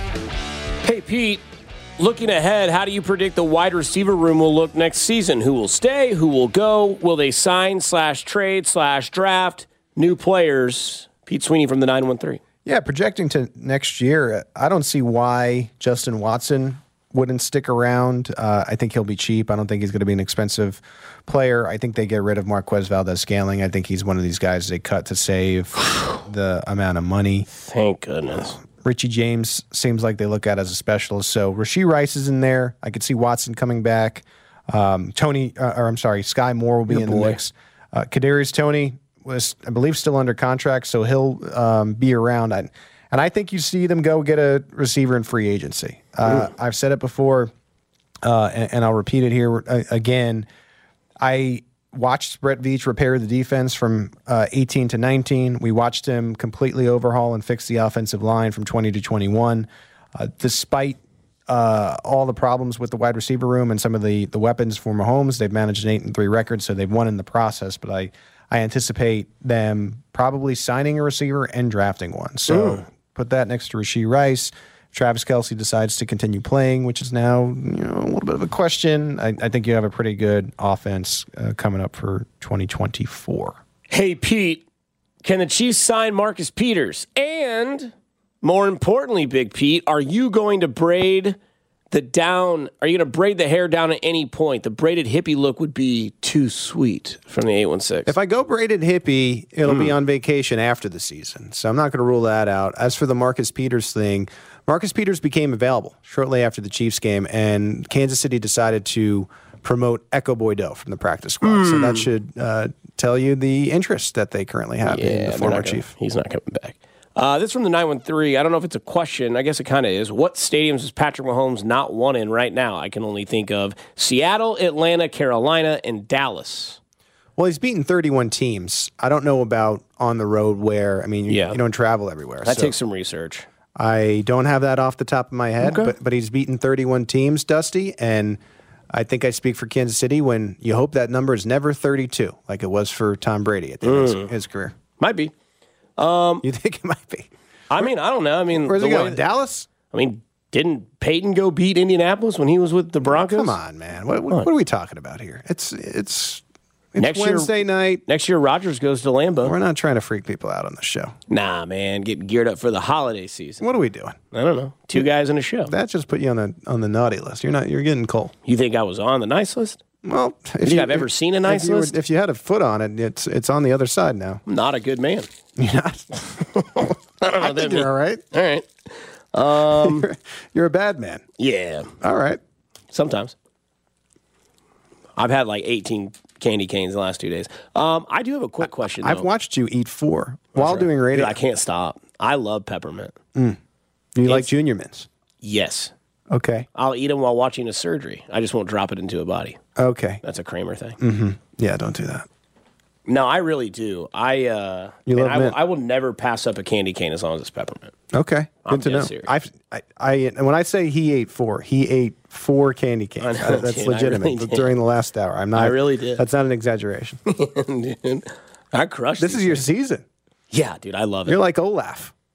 Hey, Pete, looking ahead, how do you predict the wide receiver room will look next season? Who will stay? Who will go? Will they sign slash trade slash draft new players? Pete Sweeney from the nine one three. Yeah, projecting to next year, I don't see why Justin Watson wouldn't stick around. Uh, I think he'll be cheap. I don't think he's going to be an expensive player. I think they get rid of Marquez Valdez-Scantling. I think he's one of these guys they cut to save the amount of money. Thank goodness. Richie James seems like they look at as a specialist. So Rashee Rice is in there. I could see Watson coming back. Um, Tony, uh, or I'm sorry, Sky Moore will be Your in boy. the mix. Uh, Kadarius Toney was, I believe, still under contract, so he'll um, be around. I, and I think you see them go get a receiver in free agency. Uh, I've said it before, uh, and, and I'll repeat it here uh, again. I watched Brett Veach repair the defense from uh, eighteen to nineteen. We watched him completely overhaul and fix the offensive line from twenty to twenty-one. Uh, despite uh, all the problems with the wide receiver room and some of the, the weapons for Mahomes, they've managed an eight and three record, so they've won in the process. But I, I anticipate them probably signing a receiver and drafting one. So mm. put that next to Rashee Rice. Travis Kelce decides to continue playing, which is now you know, a little bit of a question. I, I think you have a pretty good offense uh, coming up for twenty twenty-four. Hey, Pete, can the Chiefs sign Marcus Peters? And more importantly, Big Pete, are you going to braid the down? Are you going to braid the hair down at any point? The braided hippie look would be too sweet from the eight one six. If I go braided hippie, it'll mm. be on vacation after the season. So I'm not going to rule that out. As for the Marcus Peters thing, Marcus Peters became available shortly after the Chiefs game, and Kansas City decided to promote Echo Boydo from the practice squad. Mm. So that should uh, tell you the interest that they currently have yeah, in the former gonna, Chief. He's not coming back. Uh, this from the nine one three. I don't know if it's a question. I guess it kind of is. What stadiums is Patrick Mahomes not won in right now? I can only think of Seattle, Atlanta, Carolina, and Dallas. Well, he's beaten thirty-one teams. I don't know about on the road where, I mean, you, yeah. you don't travel everywhere. That so. takes some research. I don't have that off the top of my head, okay. but but he's beaten thirty-one teams, Dusty, and I think I speak for Kansas City when you hope that number is never thirty-two, like it was for Tom Brady at the end mm. of his career. Might be. Um, you think it might be? I mean, I don't know. I mean, where's he going? Dallas? I mean, didn't Peyton go beat Indianapolis when he was with the Broncos? Come on, man. What, what, what are we talking about here? It's it's. It's next Wednesday year, night. Next year, Rodgers goes to Lambeau. We're not trying to freak people out on the show. Nah, man. Get geared up for the holiday season. What are we doing? I don't know. Two guys in a show. That just put you on the on the naughty list. You're not. You're getting cold. You think I was on the nice list? Well, if you think I've ever seen a nice if list? Were, if you had a foot on it, it's it's on the other side now. I'm not a good man. You're not. I don't know. I think you're all right. All right. Um, you're, you're a bad man. Yeah. All right. Sometimes. I've had like eighteen candy canes the last two days. Um, I do have a quick question, though. I've watched you eat four while right. doing radio. Dude, I can't stop. I love peppermint. Mm. You it's, like Junior Mints? Yes. Okay. I'll eat them while watching a surgery. I just won't drop it into a body. Okay. That's a Kramer thing. Mm-hmm. Yeah, don't do that. No, I really do. I uh, you love I, mint. will, I will never pass up a candy cane as long as it's peppermint. Okay, good I'm to know. Serious. I've, I, I, and when I say he ate four, he ate four candy canes. I know, that's dude, legitimate really during the last hour. I'm not. I really did. That's not an exaggeration. Dude, I crushed. This is your things. season. Yeah, dude, I love it. You're like Olaf.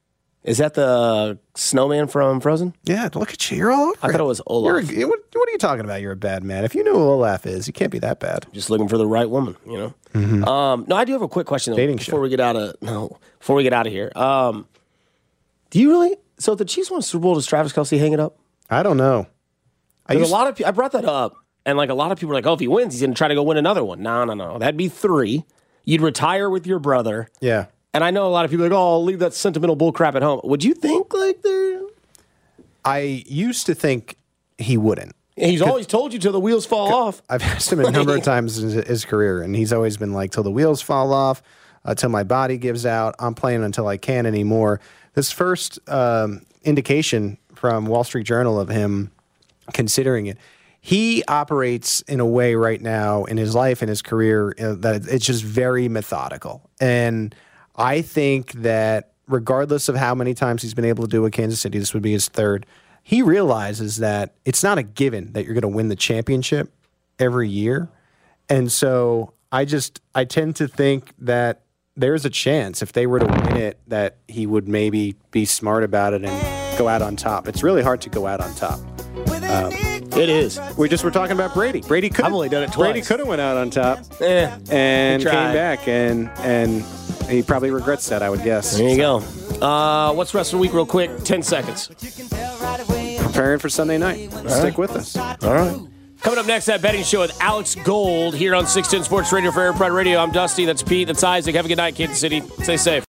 Is that the snowman from Frozen? Yeah, look at you. You're all over I thought it was Olaf. You're a, what, what are you talking about? You're a bad man. If you know who Olaf is, you can't be that bad. Just looking for the right woman, you know. Mm-hmm. Um, no, I do have a quick question though, Dating before show. we get out of no before we get out of here. Um, do you really? So if the Chiefs won a Super Bowl, does Travis Kelce hang it up? I don't know. I There's used, a lot of pe- I brought that up, and like a lot of people are like, "Oh, if he wins, he's going to try to go win another one." No, no, no. That'd be three. You'd retire with your brother. yeah. And I know a lot of people are like, "Oh, I'll leave that sentimental bullcrap at home." Would you think like they're? I used to think he wouldn't. He's always told you till the wheels fall off. I've asked him a number of times in his, his career, and he's always been like, till the wheels fall off, uh, till my body gives out. I'm playing until I can't anymore. This first um, indication from Wall Street Journal of him considering it, he operates in a way right now in his life and his career uh, that it's just very methodical. And I think that regardless of how many times he's been able to do with Kansas City, this would be his third, he realizes that it's not a given that you're going to win the championship every year. And so I just, I tend to think that there's a chance if they were to win it that he would maybe be smart about it and go out on top. It's really hard to go out on top. Um, It is. we just were talking about Brady. Brady could I've only done it twice. Brady could have went out on top Eh, and he came tried. back, and and he probably regrets that, I would guess. There you go. Uh, what's wrestling week, real quick? Ten seconds. Preparing for Sunday night. Stick with us. All right. Coming up next, that betting show with Alex Gold here on six ten Sports Radio for Air Pride Radio. I'm Dusty. That's Pete. That's Isaac. Have a good night, Kansas City. Stay safe.